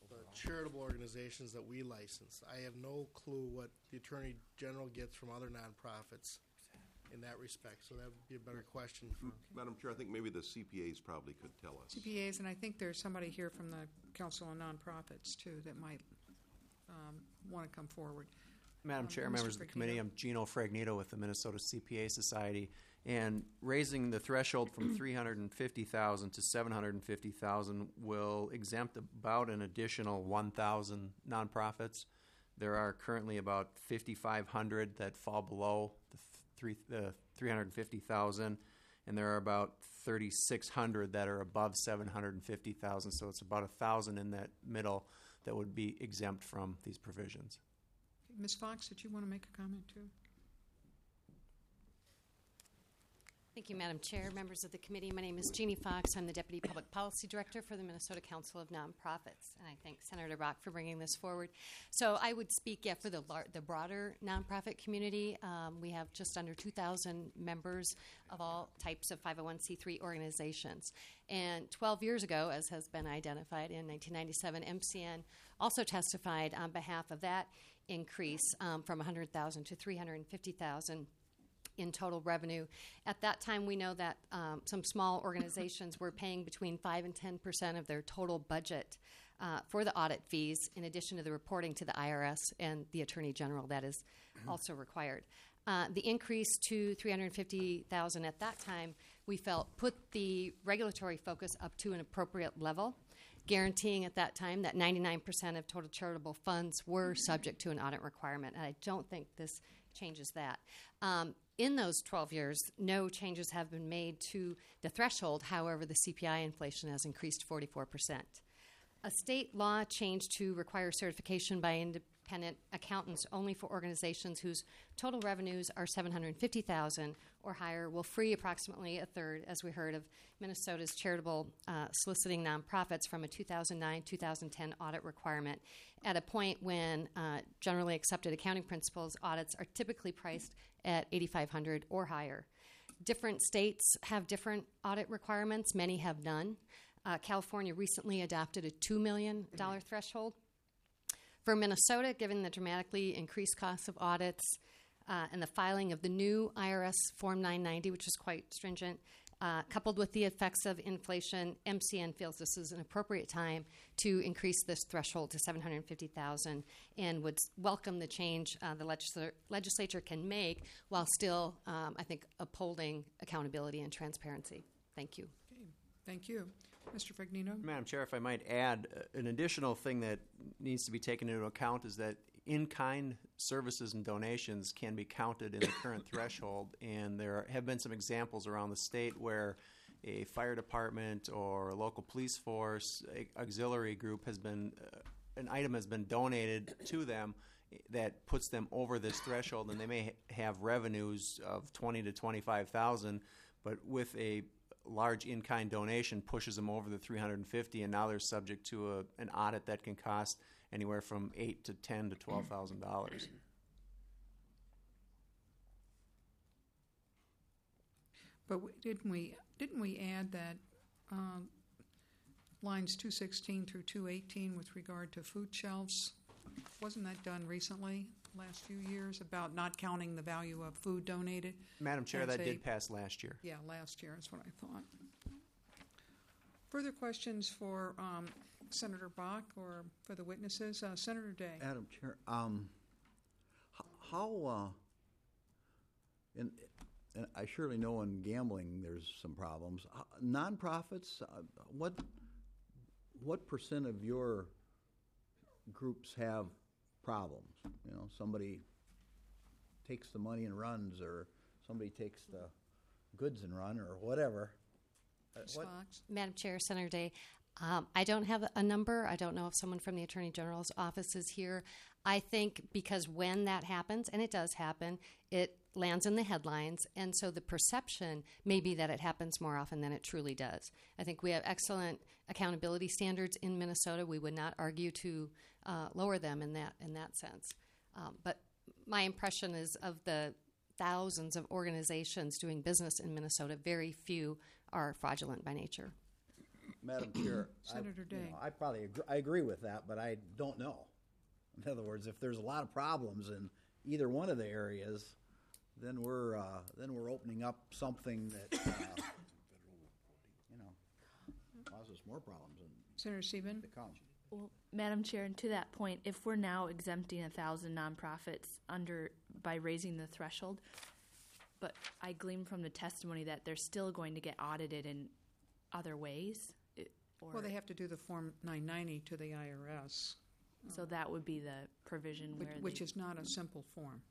the charitable organizations that we license. I have no clue what the Attorney General gets from other nonprofits in that respect, so that would be a better question for. Madam Chair, I think maybe the CPAs probably could tell us. CPAs, and I think there's somebody here from the Council on Nonprofits, too, that might want to come forward. Madam Chair, Mr. members of the Fragnito. committee, I'm Gino Fragnito with the Minnesota CPA Society, and raising the threshold from 350,000 to 750,000 will exempt about an additional 1,000 nonprofits. There are currently about 5,500 that fall below the 350,000, and there are about 3,600 that are above 750,000. So it's about 1,000 in that middle that would be exempt from these provisions. Ms. Fox, did you want to make a comment, too? Thank you, Madam Chair, members of the committee. My name is Jeannie Fox. I'm the Deputy Public Policy Director for the Minnesota Council of Nonprofits, and I thank Senator Bach for bringing this forward. So I would speak for the broader nonprofit community. We have just under 2,000 members of all types of 501c3 organizations. And 12 years ago, as has been identified in 1997, MCN also testified on behalf of that increase from 100,000 to 350,000 in total revenue. At that time, we know that some small organizations were paying between 5 and 10% of their total budget for the audit fees, in addition to the reporting to the IRS and the Attorney General that is also required. The increase to 350,000 at that time, we felt, put the regulatory focus up to an appropriate level, guaranteeing at that time that 99% of total charitable funds were subject to an audit requirement. And I don't think this changes that. In those 12 years, no changes have been made to the threshold. However, the CPI inflation has increased 44%. A state law change to require certification by independent accountants only for organizations whose total revenues are $750,000 or higher will free approximately a third, as we heard, of Minnesota's charitable soliciting nonprofits from a 2009-2010 audit requirement at a point when generally accepted accounting principles audits are typically priced at $8,500 or higher. Different states have different audit requirements. Many have none. California recently adopted a $2 million threshold. For Minnesota, given the dramatically increased costs of audits and the filing of the new IRS Form 990, which is quite stringent, coupled with the effects of inflation, MCN feels this is an appropriate time to increase this threshold to $750,000 and would welcome the change the legislature can make while still, I think, upholding accountability and transparency. Thank you. Okay. Thank you. Mr. Fagnino? Madam Chair, if I might add, an additional thing that needs to be taken into account is that in-kind services and donations can be counted in the current threshold, and there have been some examples around the state where a fire department or a local police force, auxiliary group has been, an item has been donated to them that puts them over this threshold, and they may have revenues of 20 to 25,000, but with a large in-kind donation pushes them over the 350, and now they're subject to an audit that can cost anywhere from $8,000 to $10,000 to $12,000. But didn't we add that lines 216 through 218 with regard to food shelves? Wasn't that done recently, last few years, about not counting the value of food donated? Madam Chair, that did pass last year. Yeah, last year is what I thought. Further questions for Senator Bach or for the witnesses? Senator Day. Madam Chair, how, and I surely know in gambling there's some problems. Nonprofits, what percent of your groups have problems? You know, somebody takes the money and runs, or somebody takes the goods and run, or whatever. Madam Chair, Senator Day, I don't have a number. I don't know if someone from the Attorney General's office is here. I think because when that happens, and it does happen, it lands in the headlines, and so the perception may be that it happens more often than it truly does. I think we have excellent accountability standards in Minnesota. We would not argue to lower them in that sense. But my impression is of the thousands of organizations doing business in Minnesota, very few are fraudulent by nature. Madam Chair. Senator Day. I probably I agree with that, but I don't know. In other words, if there's a lot of problems in either one of the areas, then we're opening up something that causes more problems in Senator Sieben? the county. Well, Madam Chair, and to that point, if we're now exempting 1,000 nonprofits by raising the threshold, but I glean from the testimony that they're still going to get audited in other ways. Well, they have to do the Form 990 to the IRS. So that would be the provision Which is not a simple form.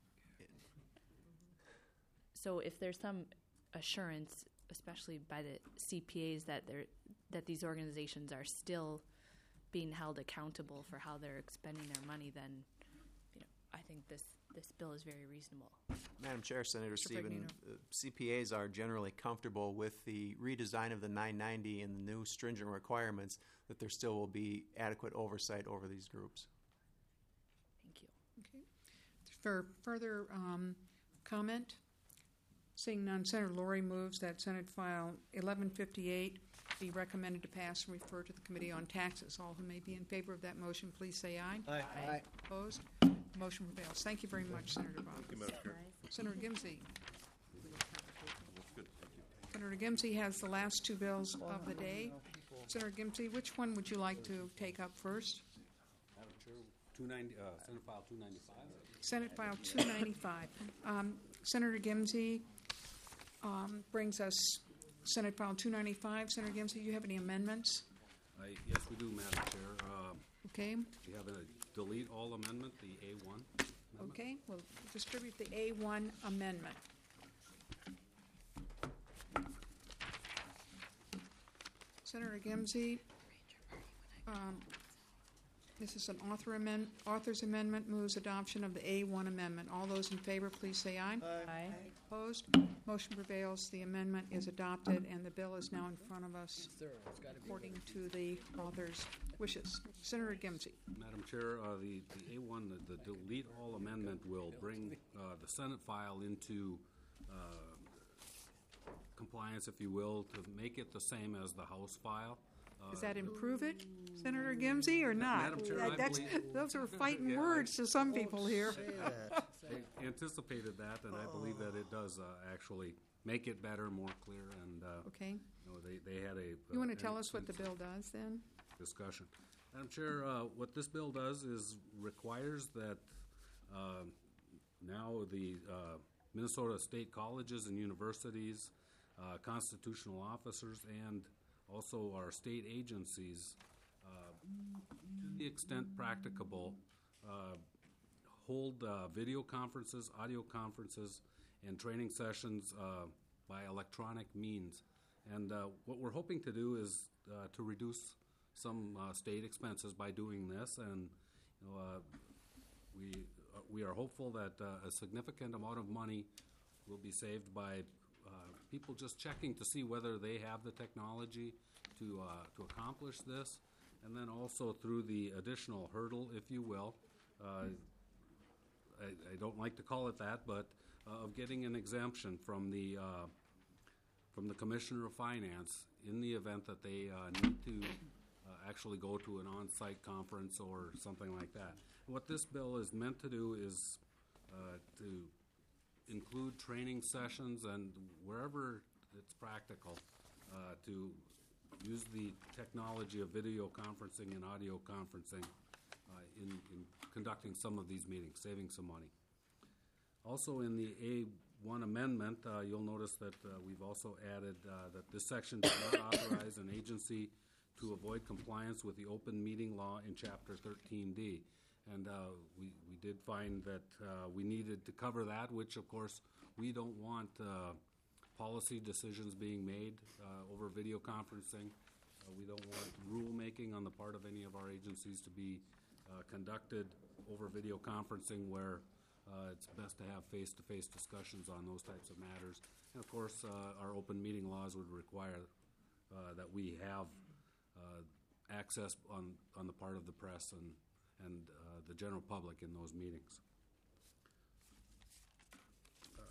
So if there's some assurance, especially by the CPAs, that these organizations are still being held accountable for how they're expending their money, then I think this bill is very reasonable. Madam Chair, Senator Mr. Stephen, Pregnino. CPAs are generally comfortable with the redesign of the 990 and the new stringent requirements that there still will be adequate oversight over these groups. Thank you. Okay. For further comment, seeing none, Senator Laurie moves that Senate File 1158 be recommended to pass and refer to the Committee on Taxes. All who may be in favor of that motion, please say aye. Aye. Aye. Opposed? Motion prevails. Thank you very much, Senator Bob. Thank you, Madam Chair. Senator Gimsey. That's good, thank you. Senator Gimsey has the last two bills of the day. Senator Gimsey, which one would you like to take up first? Madam Chair, 290, Senate File 295. Senate File 295. Senator Gimsey brings us Senate File 295. Senator Gimsey, do you have any amendments? Yes, we do, Madam Chair. Okay. We have a delete all amendment, the A1 amendment. Okay, we'll distribute the A1 amendment. Senator Gimsey, this is an author's amendment, moves adoption of the A1 amendment. All those in favor, please say aye. Aye. Opposed? Motion prevails. The amendment is adopted, and the bill is now in front of us according to the author's wishes. Senator Gimsey. Madam Chair, the A1, the delete all amendment will bring the Senate file into compliance, if you will, to make it the same as the House file. Does that improve it, Senator Gimsey, or not? Madam Chair, I believe- Those are fighting words to some people here. I anticipated that, and I believe that it does actually make it better, more clear, and Okay. They had a. You want to tell us what the bill does, then? Discussion. Madam Chair, what this bill does is requires that now the Minnesota state colleges and universities, constitutional officers, and also our state agencies, to the extent practicable, hold video conferences, audio conferences, and training sessions by electronic means. And what we're hoping to do is to reduce some state expenses by doing this, and we are hopeful that a significant amount of money will be saved by people just checking to see whether they have the technology to accomplish this, and then also through the additional hurdle, if you will, I don't like to call it that, but of getting an exemption from the Commissioner of Finance in the event that they need to actually go to an on-site conference or something like that. What this bill is meant to do is to include training sessions and wherever it's practical to use the technology of video conferencing and audio conferencing in conducting some of these meetings, saving some money. Also in the A1 amendment, you'll notice that we've also added that this section does not authorize an agency to avoid compliance with the open meeting law in Chapter 13D. And we did find that we needed to cover that, which of course we don't want policy decisions being made over video conferencing. We don't want rulemaking on the part of any of our agencies to be conducted over video conferencing where it's best to have face-to-face discussions on those types of matters. And of course, our open meeting laws would require that we have access on the part of the press and the general public in those meetings.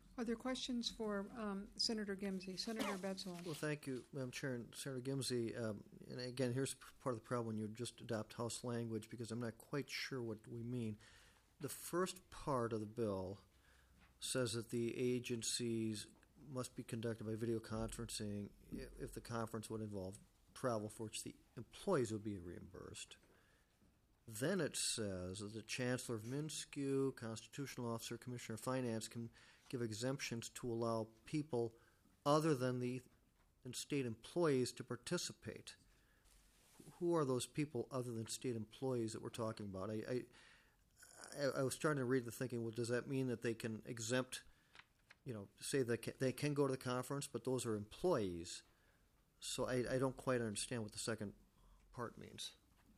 Are there questions for Senator Gimsey? Senator Betzel? Well, thank you, Madam Chair and Senator Gimsey. And again, here's part of the problem when you just adopt House language, because I'm not quite sure what we mean. The first part of the bill says that the agencies must be conducted by video conferencing if the conference would involve travel for which the employees would be reimbursed. Then it says that the Chancellor of MnSCU, Constitutional Officer, Commissioner of Finance can give exemptions to allow people other than the state employees to participate. Who are those people other than state employees that we're talking about? I was starting to read the thinking, well, does that mean that they can exempt, say that they can go to the conference, but those are employees? So I don't quite understand what the second part means.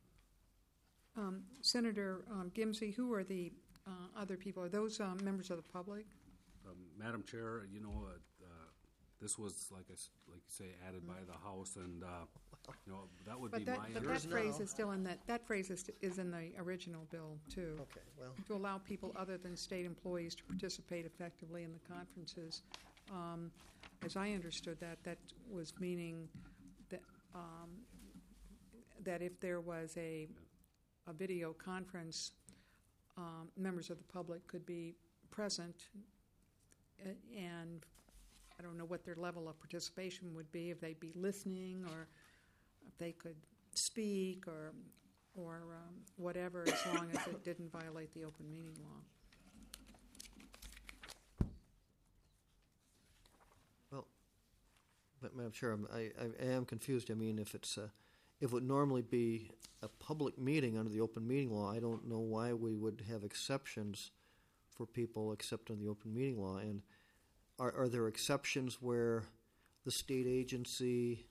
Senator Gimsey, who are the other people? Are those members of the public? Madam Chair, this was, like you say, added by the House, and that would be my. But that phrase is still in that phrase is in the original bill too. Okay, well, to allow people other than state employees to participate effectively in the conferences. As I understood that was meaning that that if there was a video conference, members of the public could be present, and I don't know what their level of participation would be, if they'd be listening or if they could speak or whatever, as long as it didn't violate the open meeting law. Well, but Madam Chair, I am confused. I mean, if it would normally be a public meeting under the open meeting law, I don't know why we would have exceptions for people except under the open meeting law. And are there exceptions where the state agency,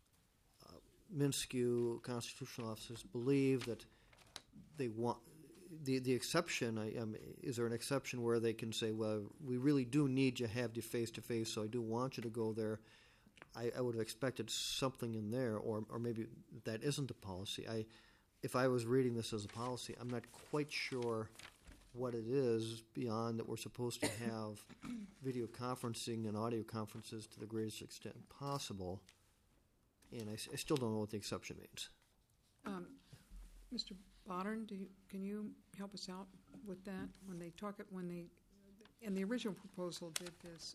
MnSCU, constitutional officers believe that they want the exception? Is there an exception where they can say, well, we really do need you to have you face-to-face, so I do want you to go there? I would have expected something in there, or maybe that isn't a policy. If I was reading this as a policy, I'm not quite sure what it is beyond that we're supposed to have video conferencing and audio conferences to the greatest extent possible, and I still don't know what the exception means. Mr. Bodern, can you help us out with that? When they and the original proposal did this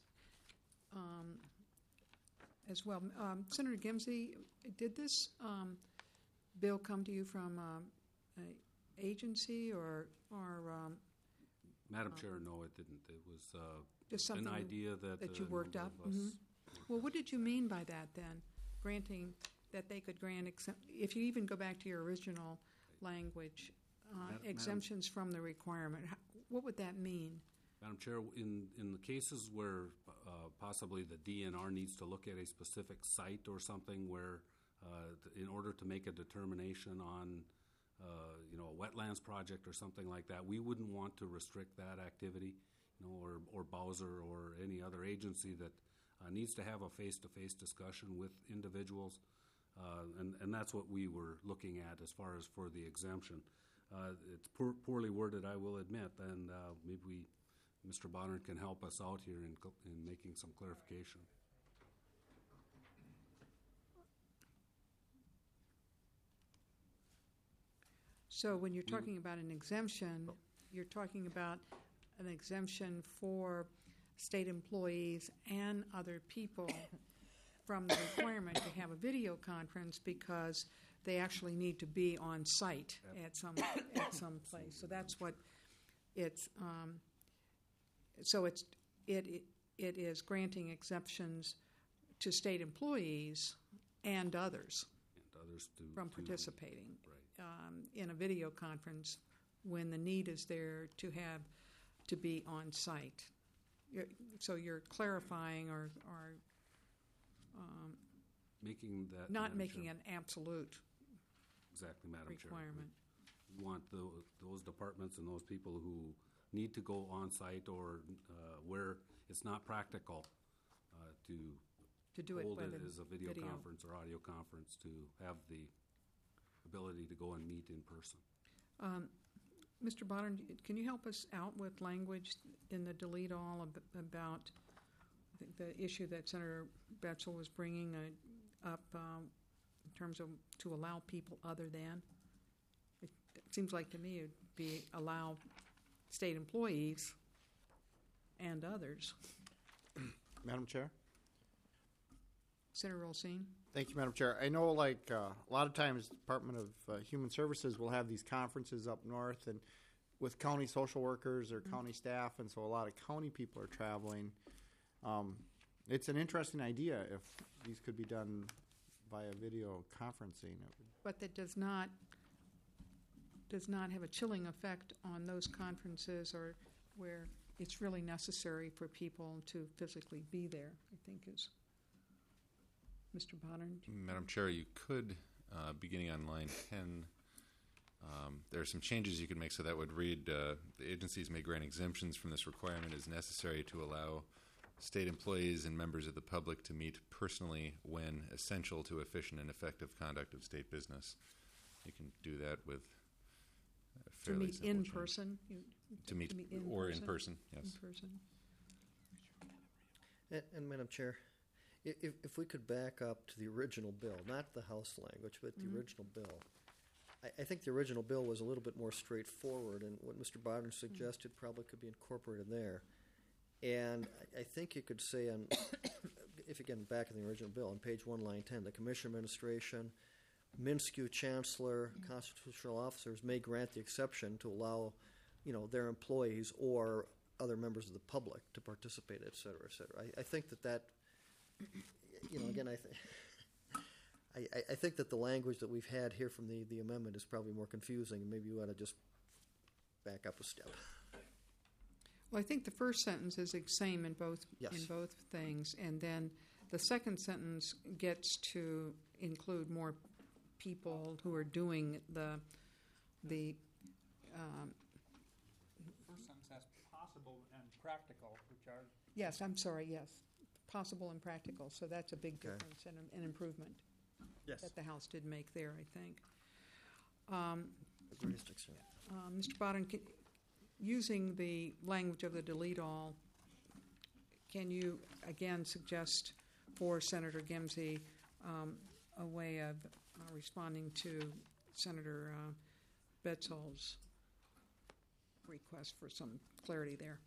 as well. Senator Gimsey, did this bill come to you from an agency or Madam Chair, no, it didn't. It was just something an idea that you worked up. Mm-hmm. Well, what did you mean by that then? Granting that they could grant, if you even go back to your original language, exemptions from the requirement, what would that mean? Madam Chair, in the cases where possibly the DNR needs to look at a specific site or something where, in order to make a determination on a wetlands project or something like that, we wouldn't want to restrict that activity, or Bowser or any other agency that needs to have a face-to-face discussion with individuals, and that's what we were looking at as far as for the exemption. It's poorly worded, I will admit, and maybe Mr. Bonner can help us out here in making some clarification. So when you're talking about an exemption, you're talking about an exemption for state employees and other people from the requirement to have a video conference because they actually need to be on site at some place. So that's what it's. It is granting exemptions to state employees and others from participating in a video conference when the need is there to be on site. So you're clarifying or making that not making an absolute exactly, Madam requirement. Chair. We want those departments and those people who need to go on site or where it's not practical to do hold it it as a video conference or audio conference, to have the ability to go and meet in person. Mr. Bonner, can you help us out with language in the delete all about I think the issue that Senator Betchel was bringing up in terms of to allow people other than? It seems like to me it would be allow state employees and others. Madam Chair? Senator Olsine? Thank you, Madam Chair. I know, like, a lot of times, Department of Human Services will have these conferences up north and with county social workers or county staff, and so a lot of county people are traveling. It's an interesting idea if these could be done via video conferencing. But that does not have a chilling effect on those conferences or where it's really necessary for people to physically be there, I think is. Mr. Bonner? Madam Chair, you could, beginning on line 10, there are some changes you could make so that would read, the agencies may grant exemptions from this requirement as necessary to allow state employees and members of the public to meet personally when essential to efficient and effective conduct of state business. You can do that with a To fairly meet simple in change. person? To meet or in person, yes. In person. And Madam Chair, if we could back up to the original bill, not the House language, but the original bill. I think the original bill was a little bit more straightforward, and what Mr. Bodden suggested probably could be incorporated there. And I think you could say on, if again, back in the original bill, on page 1, line 10, the Commission Administration, MnSCU Chancellor, constitutional officers may grant the exception to allow, their employees or other members of the public to participate, et cetera, et cetera. I think that, again, I think that the language that we've had here from the amendment is probably more confusing, and maybe you ought to just back up a step. Well, I think the first sentence is the same in both things, and then the second sentence gets to include more people who are doing the First sentence has possible and practical, which are yes, I'm sorry, yes, possible and practical. So that's a big difference and an improvement that the House did make there, I think. Mr. Bodden, using the language of the delete all, can you again suggest for Senator Gimsey a way of responding to Senator Betzel's request for some clarity there?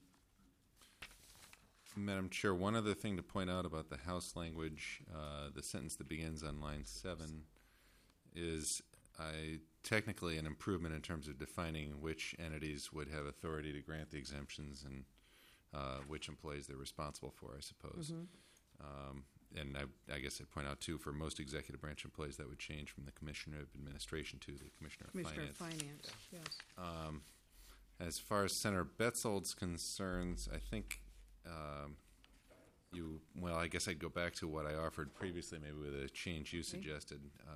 Madam Chair, one other thing to point out about the House language, the sentence that begins on line 7 is technically an improvement in terms of defining which entities would have authority to grant the exemptions and which employees they're responsible for, I suppose. And I guess I'd point out, too, for most executive branch employees, that would change from the Commissioner of Administration to the Commissioner of Finance. Commissioner of Finance, yes. As far as Senator Betzold's concerns, I think I guess I'd go back to what I offered previously, maybe with a change you suggested.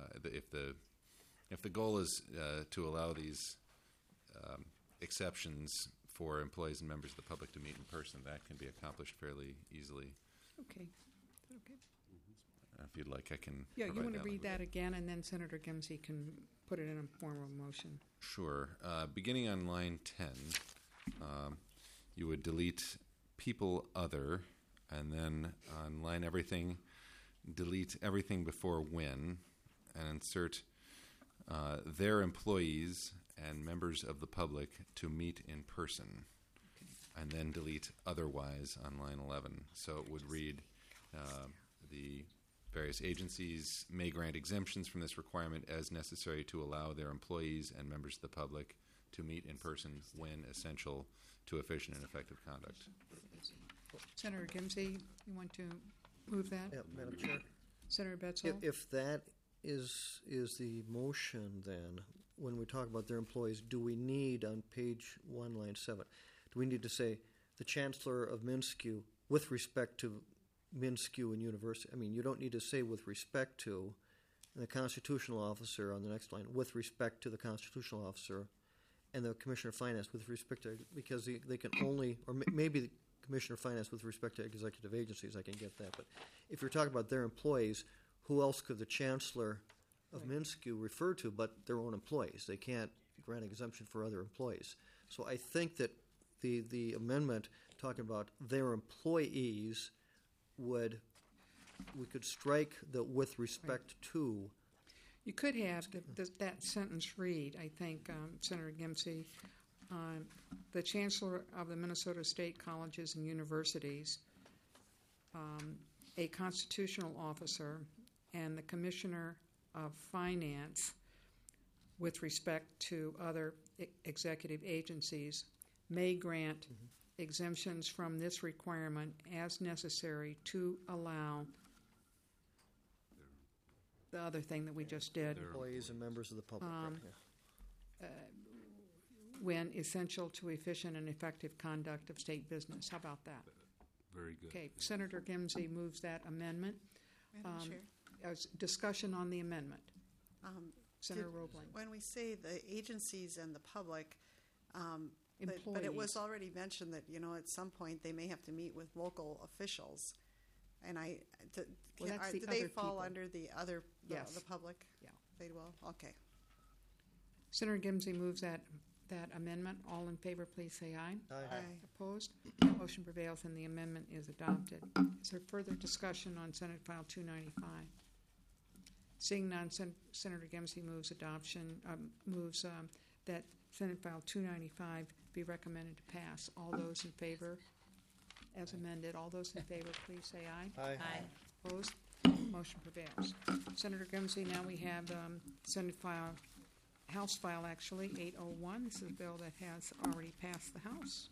If the goal is to allow these exceptions for employees and members of the public to meet in person, that can be accomplished fairly easily. Okay. If you'd like, I can. Yeah, you provide want to that read that again, and then Senator Gimsey can put it in a form of motion. Sure. Beginning on line 10, you would delete people other, and then on line everything, delete everything before when, and insert their employees and members of the public to meet in person, and then delete otherwise on line 11. So it would read the various agencies may grant exemptions from this requirement as necessary to allow their employees and members of the public to meet in person when essential to efficient and effective conduct. Senator Gimsey, you want to move that? Yeah, Madam Chair. Senator Betzel? If that is the motion, then, when we talk about their employees, do we need on page 1, line 7, do we need to say the Chancellor of MnSCU with respect to MnSCU and university? I mean, you don't need to say with respect to, and the constitutional officer on the next line, with respect to the constitutional officer, and the Commissioner of Finance with respect to, because they can only, or maybe the Commissioner of Finance with respect to executive agencies, I can get that. But if you're talking about their employees, who else could the Chancellor of MnSCU refer to but their own employees? They can't grant exemption for other employees. So I think that the amendment talking about their employees we could strike the with respect to. You could have that sentence read, I think, Senator Gimsey, the Chancellor of the Minnesota State Colleges and Universities, a constitutional officer, and the Commissioner of Finance with respect to other executive agencies may grant exemptions from this requirement as necessary to allow the other thing that we just did. Employees and members of the public. When essential to efficient and effective conduct of state business. How about that? Very good. Okay, Senator Gimsey moves that amendment. Madam Chair? Discussion on the amendment. Senator Roebling. When we say the agencies and the public, but it was already mentioned that, at some point they may have to meet with local officials. And do they fall under the other, yes. the public? Yeah. They will? Okay. Senator Gimsey moves that amendment. All in favor, please say aye. Aye. Opposed? Motion prevails and the amendment is adopted. Is there further discussion on Senate File 295? Seeing none, Senator Gimsey moves that Senate File 295 be recommended to pass. All those in favor, as amended, all those in favor, please say aye. Aye. Opposed? Motion prevails. Senator Gimsey, now we have Senate File, House File actually, 801. This is a bill that has already passed the House.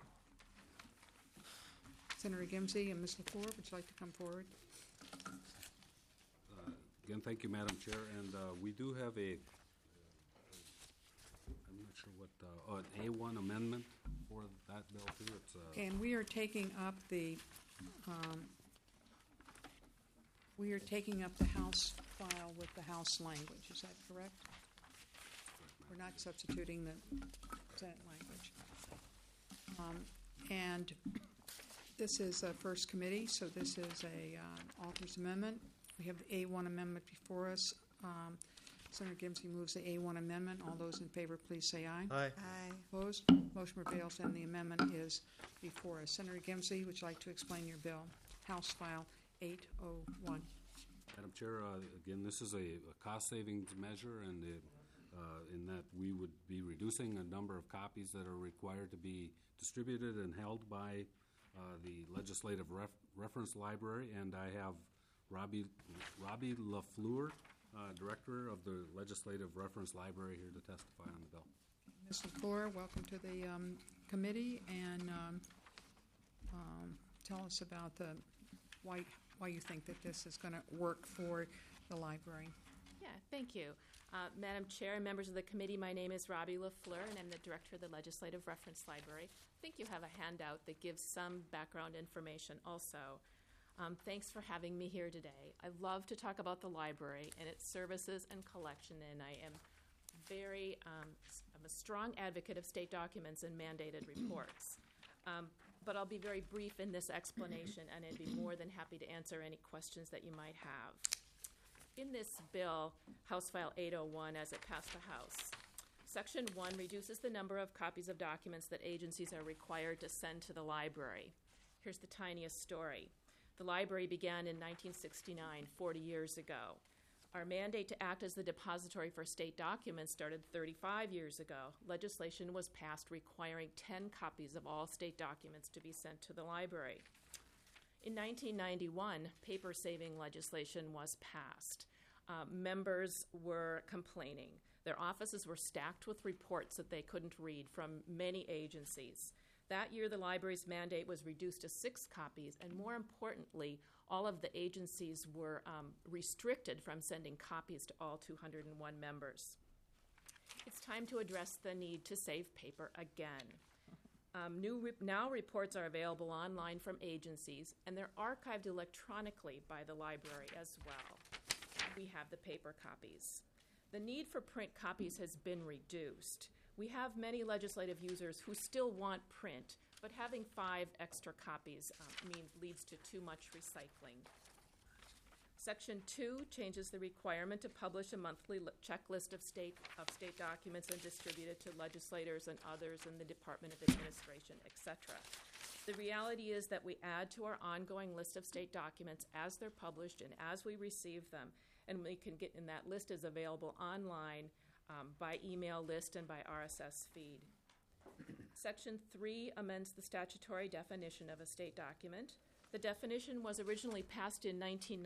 Senator Gimsey and Ms. LaFleur, would you like to come forward? Again, thank you, Madam Chair. And we do have I'm not sure what, an A1 amendment for that bill too. It's Okay, and we are taking up the House file with the House language. Is that correct? We're not substituting the Senate language. And this is a first committee, so this is a author's amendment. We have the A1 amendment before us. Senator Gimsey moves the A1 amendment. All those in favor, please say aye. Aye. Aye. Opposed? Motion prevails and the amendment is before us. Senator Gimsey, would you like to explain your bill? House File 801. Madam Chair, again, this is a cost savings measure, and in that we would be reducing a number of copies that are required to be distributed and held by the Legislative Reference Library, and I have Robbie LaFleur, Director of the Legislative Reference Library, here to testify on the bill. Ms. LaFleur, welcome to the committee, and tell us about why you think that this is going to work for the library. Yeah, thank you. Madam Chair and members of the committee, my name is Robbie LaFleur, and I'm the Director of the Legislative Reference Library. I think you have a handout that gives some background information also. Thanks for having me here today. I love to talk about the library and its services and collection, and I am I'm a strong advocate of state documents and mandated reports. But I'll be very brief in this explanation, and I'd be more than happy to answer any questions that you might have. In this bill, House File 801, as it passed the House, Section 1 reduces the number of copies of documents that agencies are required to send to the library. Here's the tiniest story. The library began in 1969, 40 years ago. Our mandate to act as the depository for state documents started 35 years ago. Legislation was passed requiring 10 copies of all state documents to be sent to the library. In 1991, paper-saving legislation was passed. Members were complaining. Their offices were stacked with reports that they couldn't read from many agencies. That year, the library's mandate was reduced to 6 copies, and more importantly, all of the agencies were restricted from sending copies to all 201 members. It's time to address the need to save paper again. Now reports are available online from agencies, and they're archived electronically by the library as well. We have the paper copies. The need for print copies has been reduced. We have many legislative users who still want print, but having 5 extra copies leads to too much recycling. Section 2 changes the requirement to publish a monthly checklist of state documents and distribute it to legislators and others in the Department of Administration, etc. The reality is that we add to our ongoing list of state documents as they're published and as we receive them, and we can get, and that list is available online by email list and by RSS feed. Section 3 amends the statutory definition of a state document. The definition was originally passed in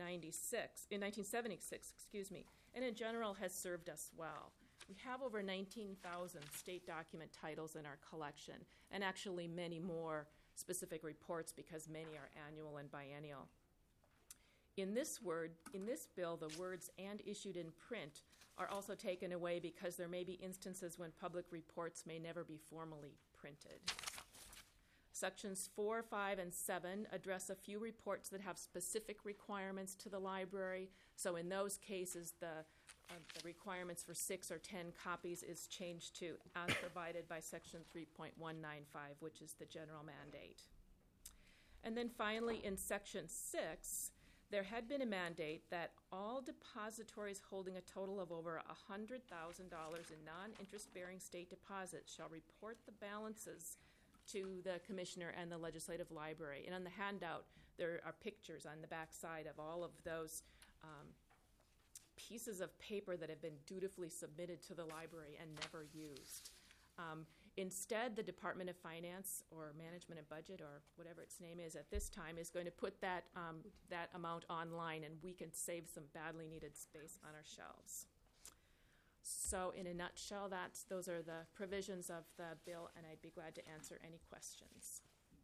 1976, and in general has served us well. We have over 19,000 state document titles in our collection, and actually many more specific reports because many are annual and biennial. In this bill, the words "and issued in print" are also taken away because there may be instances when public reports may never be formally printed. Sections 4, 5, and 7 address a few reports that have specific requirements to the library. So in those cases, the requirements for 6 or 10 copies is changed to as provided by Section 3.195, which is the general mandate. And then finally, in Section 6, there had been a mandate that all depositories holding a total of over $100,000 in non-interest-bearing state deposits shall report the balances to the commissioner and the legislative library. And on the handout, there are pictures on the back side of all of those pieces of paper that have been dutifully submitted to the library and never used. Instead, the Department of Finance or Management and Budget, or whatever its name is at this time, is going to put that amount online, and we can save some badly needed space on our shelves. So in a nutshell, those are the provisions of the bill, and I'd be glad to answer any questions.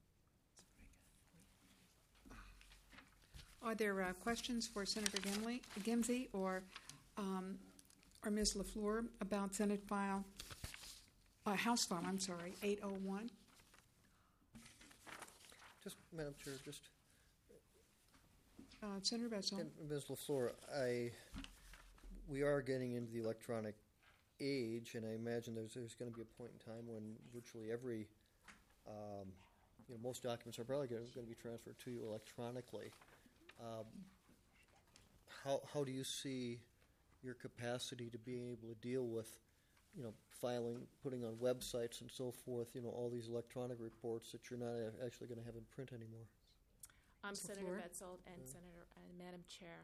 Are there questions for Senator Gimsey or Ms. LaFleur about Senate file, House file, 801? Just, Madam Chair, Senator Betzel. And Ms. LaFleur, we are getting into the electronic age, and I imagine there's going to be a point in time when virtually every, most documents are probably going to be transferred to you electronically. How do you see your capacity to be able to deal with, filing, putting on websites and so forth, all these electronic reports that you're not actually going to have in print anymore? Senator Betzel and Senator and Madam Chair.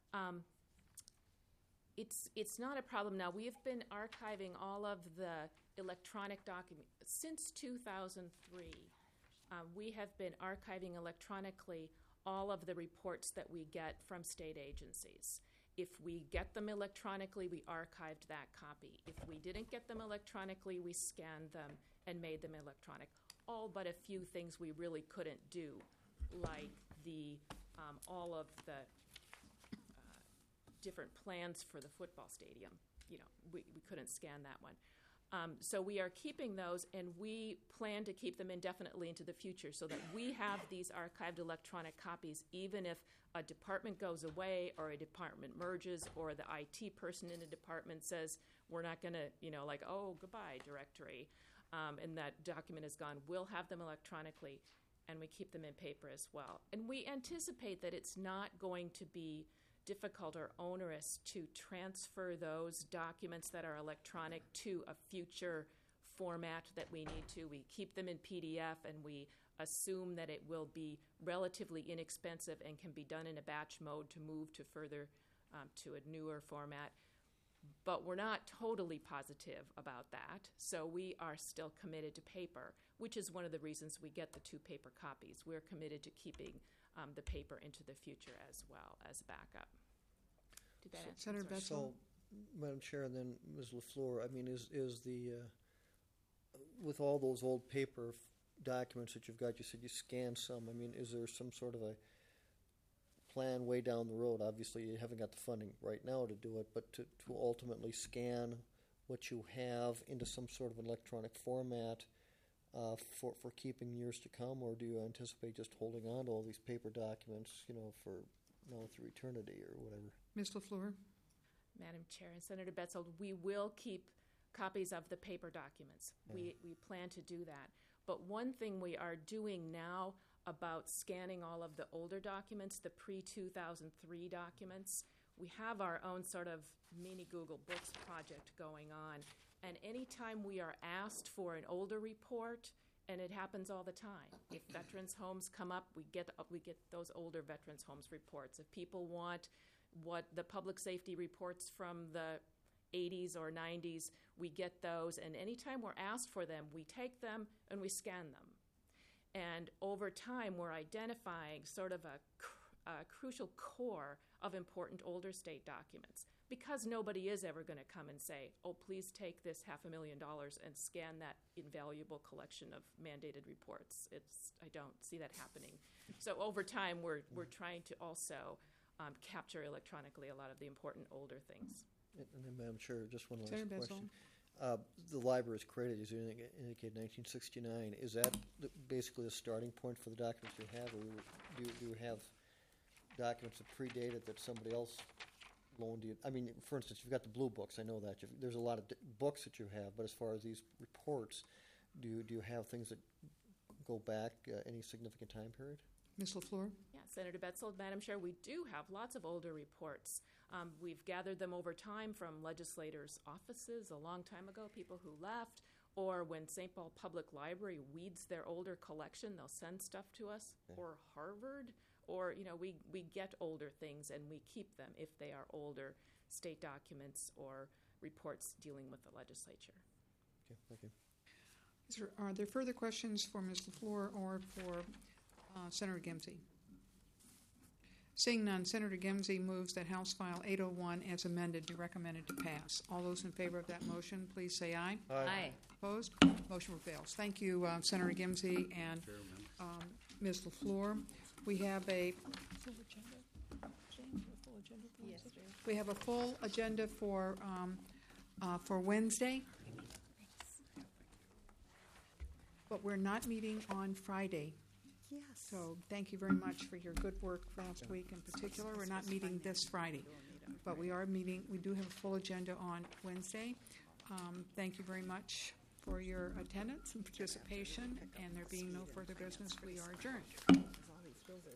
It's not a problem now. We have been archiving all of the electronic documents since 2003. We have been archiving electronically all of the reports that we get from state agencies. If we get them electronically, we archived that copy. If we didn't get them electronically, we scanned them and made them electronic. All but a few things we really couldn't do, like all of the different plans for the football stadium. We couldn't scan that one. So we are keeping those, and we plan to keep them indefinitely into the future so that we have these archived electronic copies even if a department goes away or a department merges or the IT person in a department says, we're not going to, goodbye, directory, and that document is gone. We'll have them electronically, and we keep them in paper as well. And we anticipate that it's not going to be difficult or onerous to transfer those documents that are electronic to a future format that we need to. We keep them in PDF, and we assume that it will be relatively inexpensive and can be done in a batch mode to move to further to a newer format. But we're not totally positive about that, so we are still committed to paper, which is one of the reasons we get the 2 paper copies. We're committed to keeping the paper into the future as well as a backup. Did that answer? Senator Betzel? So, Madam Chair, and then Ms. LaFleur, is the with all those old paper documents that you've got, you said you scanned some. Is there some sort of a plan way down the road? Obviously, you haven't got the funding right now to do it, but to ultimately scan what you have into some sort of electronic format for keeping years to come, or do you anticipate just holding on to all these paper documents, for now through eternity or whatever? Ms. LaFleur? Madam Chair and Senator Betzel, we will keep copies of the paper documents. We plan to do that. But one thing we are doing now, about scanning all of the older documents, the pre-2003 documents. We have our own sort of mini Google Books project going on, and anytime we are asked for an older report, and it happens all the time. If veterans' homes come up, we get those older veterans' homes reports. If people want what the public safety reports from the 80s or 90s, we get those, and anytime we're asked for them, we take them and we scan them. And over time, we're identifying sort of a crucial core of important older state documents, because nobody is ever going to come and say, oh, please take this $500,000 and scan that invaluable collection of mandated reports. I don't see that happening. So over time, we're trying to also capture electronically a lot of the important older things. And then, Madam Chair, just one last Senator question. The library was created, as you indicated, 1969. Is that basically the starting point for the documents you have, or do you have documents that predate it that somebody else loaned you? I mean, for instance, you've got the blue books. I know that. There's a lot of books that you have, but as far as these reports, do you have things that go back any significant time period? Ms. LaFleur? Yeah, Senator Betzold, Madam Chair, we do have lots of older reports. We've gathered them over time from legislators' offices a long time ago, people who left, or when St. Paul Public Library weeds their older collection, they'll send stuff to us, or Harvard, or, we get older things and we keep them if they are older state documents or reports dealing with the legislature. Okay, thank you. Are there further questions for Ms. LaFleur or for Senator Gimsey? Seeing none, Senator Gimsey moves that House File 801 as amended be recommended to pass. All those in favor of that motion, please say aye. Aye. Opposed? Motion fails. Thank you, Senator Gimsey and Ms. LaFleur. We have a full agenda. Yes, We have a full agenda for Wednesday, but we're not meeting on Friday. Yes. So thank you very much for your good work last week in particular. We're not meeting this Friday, but we are meeting. We do have a full agenda on Wednesday. Thank you very much for your attendance and participation, and there being no further business, we are adjourned.